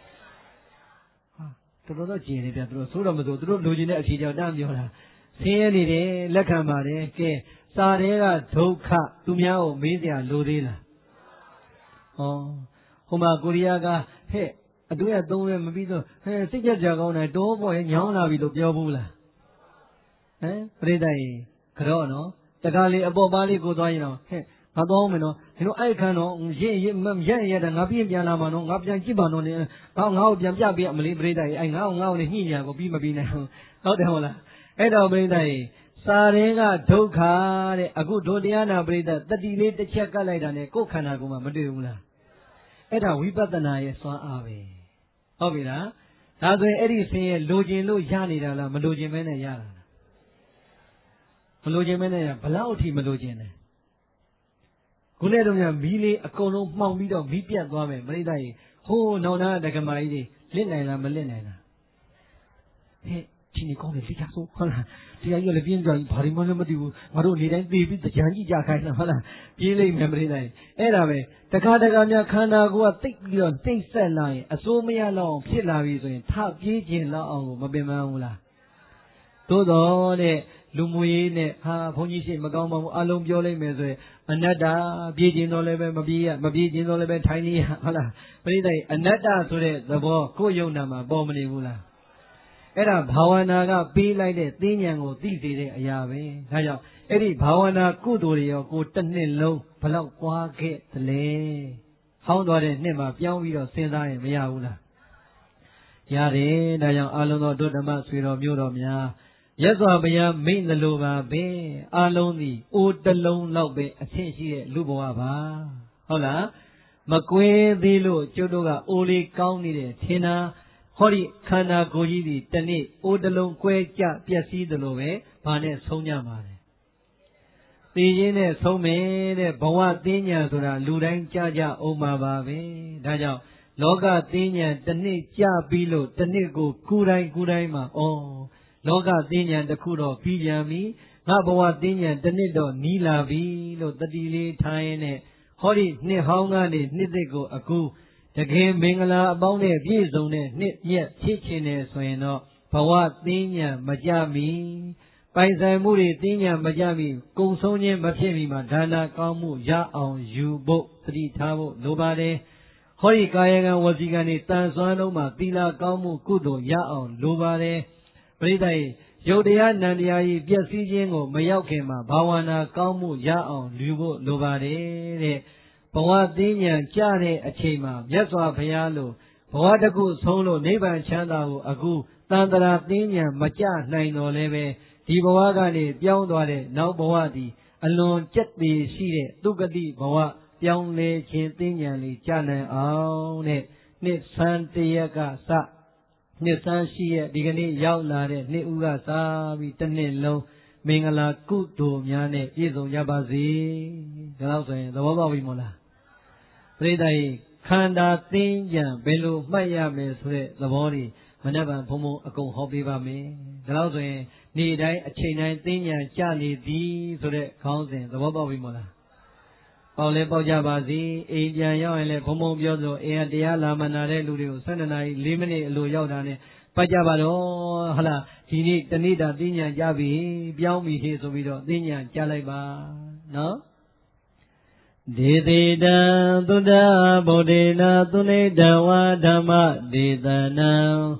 ဟာတော်တော်ကျင်နေပြသူတို့ဆိုးတော့မဆိုးသူတို့လိုချင်တဲ့အဖြေကြောင့်တမ်းပြောတာဆင်းရဲနေတယ်လက်ခံပါတယ်ကဲစာတဲကဒုက္ခသူများကိုမေးစရာလိုသေးလားဟောဟိုမှာကိုရီးယားကဟဲ့အတွဲသုံးရဲမပြီးတော့ဟဲ့စိတ်ကြကြကောင်းတယ်တောပေါ်ရဲ့ညောင်းလာပြီလို့ပြောဘူးလားဟမ်ပြိတ္တိုင်ကြော့နော်တကားလေးအပေါ်ပါလေးကိုသွားရင်တော့ဟဲ့ငါသွားအောင်မယ်နော်ဒီလိုအဲ့ခန်းတော့ရင့်ရင့်ရင့်ရတဲ့ငါပြင်ပြန်လာမှာနော်ငါပြန်ကြည့်ပါနော်ငါငါ့ကိုပြန်ပြပေးမလေးပြိတ္တိုင်အဲ့ငါ့ကိုငါ့ကိုညှိညာကိုပြီးမပြီးနိုင်ဘူးဟုတ်တယ်ဟုတ်လားအဲ့တော့ပြိတ္တိုင်စာရင်းကဒုက္ခတဲ့အခုဒုတရားနာပြိတ္တတတိလေးတစ်ချက်ကတ်လိုက်တာနဲ့ကိုယ်ခန္ဓာကိုယ်မှာမတွေ့ဘူးလားအဲ့ဒါဝိပဿနာရဲ့စွမ်းအားပဲဟုတ်ပြီလားဒါဆိုရင်အဲ့ဒီဆင်းရဲလိုချင်လို့ရနေတာလားမလိုချင်မဲနဲ့ရတာလားမလိုချင်မဲနဲ့ရဘလောက်အထိမလိုချင်လဲခုနဲ့တော့များမီးလေးအကုန်လုံးမှောင်ပြီးတော့မီးပြတ်သွားမယ်ပြိတ္တကြီးဟိုးနောင်နာတက္ကမကြီးတွေလစ်နိုင်လားမလစ်နိုင်လားဟဲ့ဒီနေ့ကောင်းတယ်လိချဆိုဟုတ်လားတရားကြီးလည်းပြင်းကြဘာဒီမှလည်းမသိဘူးငါတို့နေတိုင်းသေပြီးကြံကြည့်ကြခိုင်းတာဟုတ်လားပြေးလိမ့်မယ်ပြိတ္တကြီးအဲ့ဒါပဲတခါတခါများခန္ဓာကိုယ်ကတိတ်ပြီးတော့တိတ်ဆက်လာရင်အစိုးမရလောက်အောင်ဖြစ်လာပြီဆိုရင်ထပြေးခြင်းလောက်အောင်ကိုမပင်ပန်းဘူးလားသို့တော်တဲ့လူမှုရေးနဲ့ဟာဘုန်းကြီးရှိမကောင်းပါဘူးအလုံးပြောလိုက်မယ်ဆိုရင်အနတ္တပြေးခြင်းတော့လည်းပဲမပြေးရမပြေးခြင်းတော့လည်းပဲထိုင်နေရဟုတ်လားပြိတ္တကြီးအနတ္တဆိုတဲ့သဘောကိုယ်ယုံနာမှာပေါ်မနေဘူးလားအဲ့ဒါဘာဝနာကပေးလိုက်တဲ့သိဉာဏ်ကိုသိစေတဲ့အရာပဲဒါကြောင့်အဲ့ဒီဘာဝနာကုသိုလ်တွေရောကိုတစ်နှစ်လုံးဘလောက်ပွားခဲ့သလဲဟောင်းသွားတဲ့နှစ်မှာပြောင်းပြီးတော့စဉ်းစားရင်မရဘူးလားရတယ်ဒါကြောင့်အလုံးသောဒုဓမ္မဆွေတော်မျိုးတော်များရသော်ဘုရားမိန့်သလိုပါပဲအလုံးသည်အိုးတစ်လုံးလောက်ပဲအဆင့်ရှိတဲ့လူဘဝပါဟုတ်လားမကွဲသေးလို့ကျုပ်တို့ကအိုးလေးကောင်းနေတယ်ထင်တာဟောဒီခန္ဓာကိုယ်ကြီးဒီတနေ့အိုးတလုံးကွဲကြပျက်စီးသလိုပဲဘာနဲ့ဆုံးကြမှာလဲသိခြင်းနဲ့ဆုံးမယ်တဲ့ဘဝသိဉာဏ်ဆိုတာလူတိုင်းကြားကြအောင်ပါပါပဲဒါကြောင့်လောကသိဉာဏ်တစ်နှစ်ကြာပြီးလို့တစ်နှစ်ကိုကူတိုင်းကူတိုင်းမှာဩလောကသိဉာဏ်တစ်ခုတော့ပြီးပြန်ပြီငါဘဝသိဉာဏ်တစ်နှစ်တော့နီးလာပြီလို့တတိလေးထားရင်းနဲ့ဟောဒီနှစ်ဟောင်းကနေနှစ်သက်ကိုအခုတကယ်မင်္ဂလာအပေါင်းနဲ့ပြည့်စုံတဲ့နှစ်ရက်ဖြစ်ချင်တယ်ဆိုရင်တော့ဘဝသိဉာဏ်မကြမီပိုင်ဆိုင်မှုတွေသိဉာဏ်မကြမီကုံဆုံးခြင်းမဖြစ်မီမှာဒါနကောင်းမှုရအောင်ယူဖို့သတိထားဖို့လိုပါတယ်ဟောဒီကာယကံဝစီကံတွေတန်ဆွမ်းလုံးမှာသီလကောင်းမှုကုသိုလ်ရအောင်လိုပါတယ်ပရိသတ်ရုပ်တရားနံတရားကြီးပျက်စီးခြင်းကိုမရောက်ခင်မှာဘာဝနာကောင်းမှုရအောင်ယူဖို့လိုပါတယ်တဲ့ဘဝသိဉာဏ်ကြတဲ့အချိန်မှာမြတ်စွာဘုရားလိုဘဝတစ်ခုဆုံးလို့နိဗ္ဗာန်ချမ်းသာကိုအခုတန်ត្រာသိဉာဏ်မကြနိုင်တော့လည်းပဲဒီဘဝကနေပြောင်းသွားတဲ့နောက်ဘဝသည်အလွန်ကြက်သေးရှိတဲ့ဒုက္ခတိဘဝပြောင်းလဲခြင်းသိဉာဏ်လေးကြနိုင်အောင်တဲ့နှစ်ဆန်းတရက်ကစနှစ်ဆန်းရှိရဲ့ဒီကနေ့ရောက်လာတဲ့နှစ်ဦးကစားပြီးတစ်နှစ်လုံးမင်္ဂလာကုသိုလ်များနဲ့ပြည့်စုံကြပါစေဒါတော့ဆိုရင်သဘောပေါက်ပြီမို့လားပရိသတ်ခန္ဓာသိဉာဏ်ဘယ်လိုမှတ်ရမယ်ဆိုတဲ့သဘောတွေမနေ့ကဘုံဘုံအကုန်ဟောပေးပါမယ်ဒါတော့ဆိုရင်နေ့တိုင်းအချိန်တိုင်းသိဉာဏ်ကြနေသည်ဆိုတဲ့ခေါင်းစဉ်သဘောပေါက်ပြီမို့လားပေါက်လဲပေါက်ကြပါစေအိမ်ပြန်ရောက်ရင်လည်းဘုံဘုံပြောဆိုအိမ်ကတရားလာမနာတဲ့လူတွေကို၁၂နာရီ၄မိနစ်အလိုရောက်တာနဲ့ပတ်ကြပါတော့ဟလာဒီနေ့တနေ့တာသိဉာဏ်ကြပြီပြောင်းပြီဟေ့ဆိုပြီးတော့သိဉာဏ်ကြလိုက်ပါနော်ဒေသေတံသုဒ္ဓဗုဒ္ဓေနသုနိတဝါဓမ္မဒေသနံ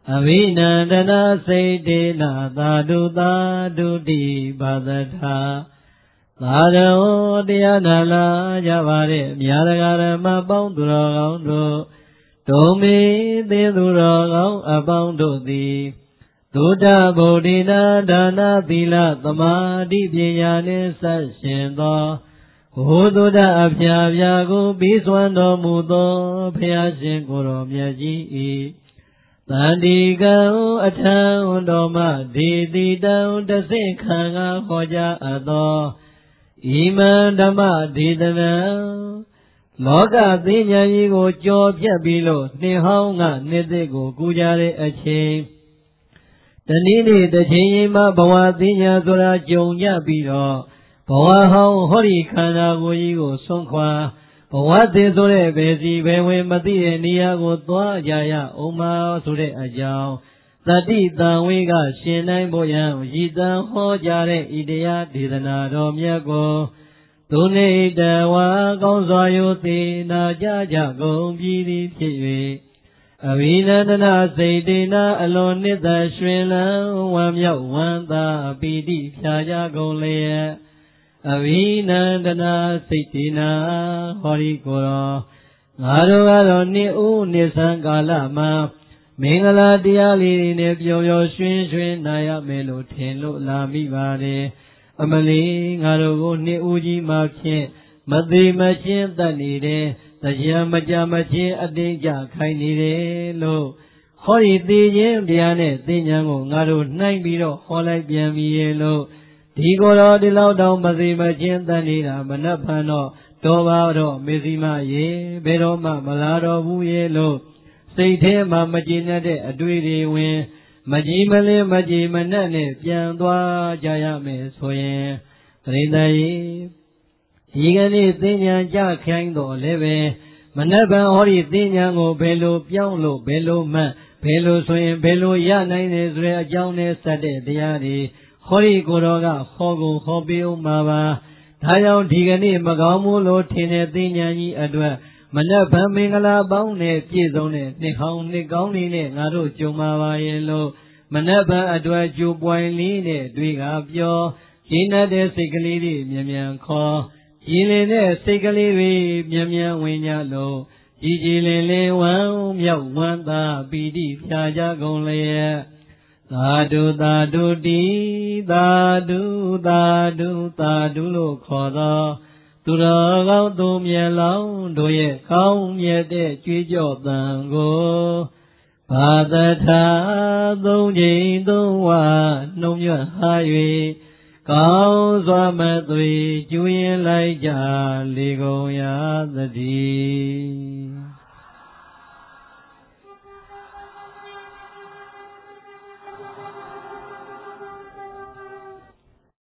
အဝိနန္ဒနာစိတ်တေနာသာဓုသာဓုတိဘာသထာသာရောတရားနာလာကြပါတဲ့မြာတကာရမပေါင်းသူတော်ကောင်းတို့ဒုံမေသေသူတော်ကောင်းအပေါင်းတို့သည်သုဒ္ဓဗုဒ္ဓိနာဒါနသီလသမာဓိပညာနှင့်ဆက်ရှင်သောဘုသုဒ္ဓအဖျာဖျာကိုပြီးစွမ်းတော်မူသောဘုရားရှင်ကိုယ်တော်မြတ်ကြီး၏တန်ဒီကံအထံတော်မှဒေတိတံတဆင့်ခံငါဟောကြားအပ်သောဣမံဓမ္မဒေသနာလောကသိဉာဏ်ကြီးကိုကြော်ဖြတ်ပြီးလို့နှင်ဟောင်းကနှစ်သက်ကိုကူကြတဲ့အချိန်တနည်းနေ့တစ်ချိန်ရင်မှဘဝသိဉာဏ်ဆိုတာကြုံကြပြီးတော့ဘဝဟောင်းဟောဒီခန္ဓာကိုယ်ကြီးကိုဆုံးခွာဘဝသစ်ဆိုတဲ့ဘယ်စီဘယ်ဝင်မသိတဲ့နေရာကိုသွားကြရအောင်ပါဆိုတဲ့အကြောင်းတတိတံဝေကရှင်နိုင်ဖို့ရန်ရည်တံဟောကြားတဲ့ဤတရားဒေသနာတော်မြတ်ကိုသူနေတဝါကောင်းစွာယုသိနာကြကြကုန်ပြီသည်ဖြစ်၍အဝိနန္ဒနာစိတ်တေနာအလွန်နှစ်သက်ရွှင်လန်းဝမ်းမြောက်ဝမ်းသာပီတိဖြာကြကုန်လျက်အဝိနန္ဒနာစိတ်တေနာဟောဒီကိုယ်တော်ငါတို့ကတော့နှစ်ဦးနှစ်ဆန်းကာလမှာမင်္ဂလာတရားလေးတွေနဲ့ပျော်ပျော်ရွှင်ရွှင်နာရမယ်လို့ထင်လို့လာမိပါတယ်အမလီငါတို့ကိုနှစ်ဦးကြီးမှဖြင့်မသေးမချင်းတတ်နေတယ်တရားမကြမချင်းအတင်းကြခိုင်းနေတယ်လို့ဟောဒီသိခြင်းတရားနဲ့သိဉာဏ်ကိုငါတို့နှိုင်းပြီးတော့ဟောလိုက်ပြန်ပြီရဲ့လို့ဒီကိုယ်တော်ဒီလောက်တောင်မသေးမချင်းတတ်နေတာမနှက်ဖန်တော့တော်ပါတော့မေစီမရေဘယ်တော့မှမလာတော့ဘူးရဲ့လို့စိတ်ထဲမှာမကျေနပ်တဲ့အတွေ့တွေဝင်မကြည်မလင်းမကြည်မနှက်နဲ့ပြန်သွားကြရမယ်ဆိုရင်ပရိသတ်ရေဒီကနေ့သိဉာဏ်ကြခိုင်းတော်လည်းပဲမနှက်ဖန်ဟောဒီသိဉာဏ်ကိုဘယ်လိုပြောင်းလို့ဘယ်လိုမှဘယ်လိုဆိုရင်ဘယ်လိုရနိုင်တယ်ဆိုတဲ့အကြောင်းနဲ့စတဲ့တရားတွေဟောဒီကိုယ်တော်ကဟောကိုဟောပေးဦးမှာပါဒါကြောင့်ဒီကနေ့မကောင်းဘူးလို့ထင်တဲ့သိဉာဏ်ကြီးအတွက်မနက်ဖြန်မင်္ဂလာပေါင်းနဲ့ပြည့်စုံတဲ့နှစ်ဟောင်းနှစ်ကောင်းလေးနဲ့ငါတို့ကြုံပါပါရဲ့လို့မနက်ဖြန်အတွက်ကြိုးပွိုင်လေးနဲ့တွေ့ကပြောရင်းတဲ့စိတ်ကလေးတွေမြန်မြန်ခေါ်ရင်းလင်းတဲ့စိတ်ကလေးတွေမြန်မြန်ဝင်ကြလို့ကြည်ကြည်လင်လင်ဝမ်းမြောက်ဝမ်းသာပီတိဖြာကြကုန်လျက်သာဓုသာဓုတိသာဓုသာဓုသာဓုလို့ခေါ်သောသူတော်ကောင်းသူမြတ်လောင်းတို့ရဲ့ကောင်းမြတ်တဲ့ကြွေးကြော်သံကိုဘာသထာသုံးချိန်သုံးဝနှုံမြတ်ဟာ၍ကောင်းစွာမသွေကျွေးလိုက်ကြလေကုန်ရသတည်း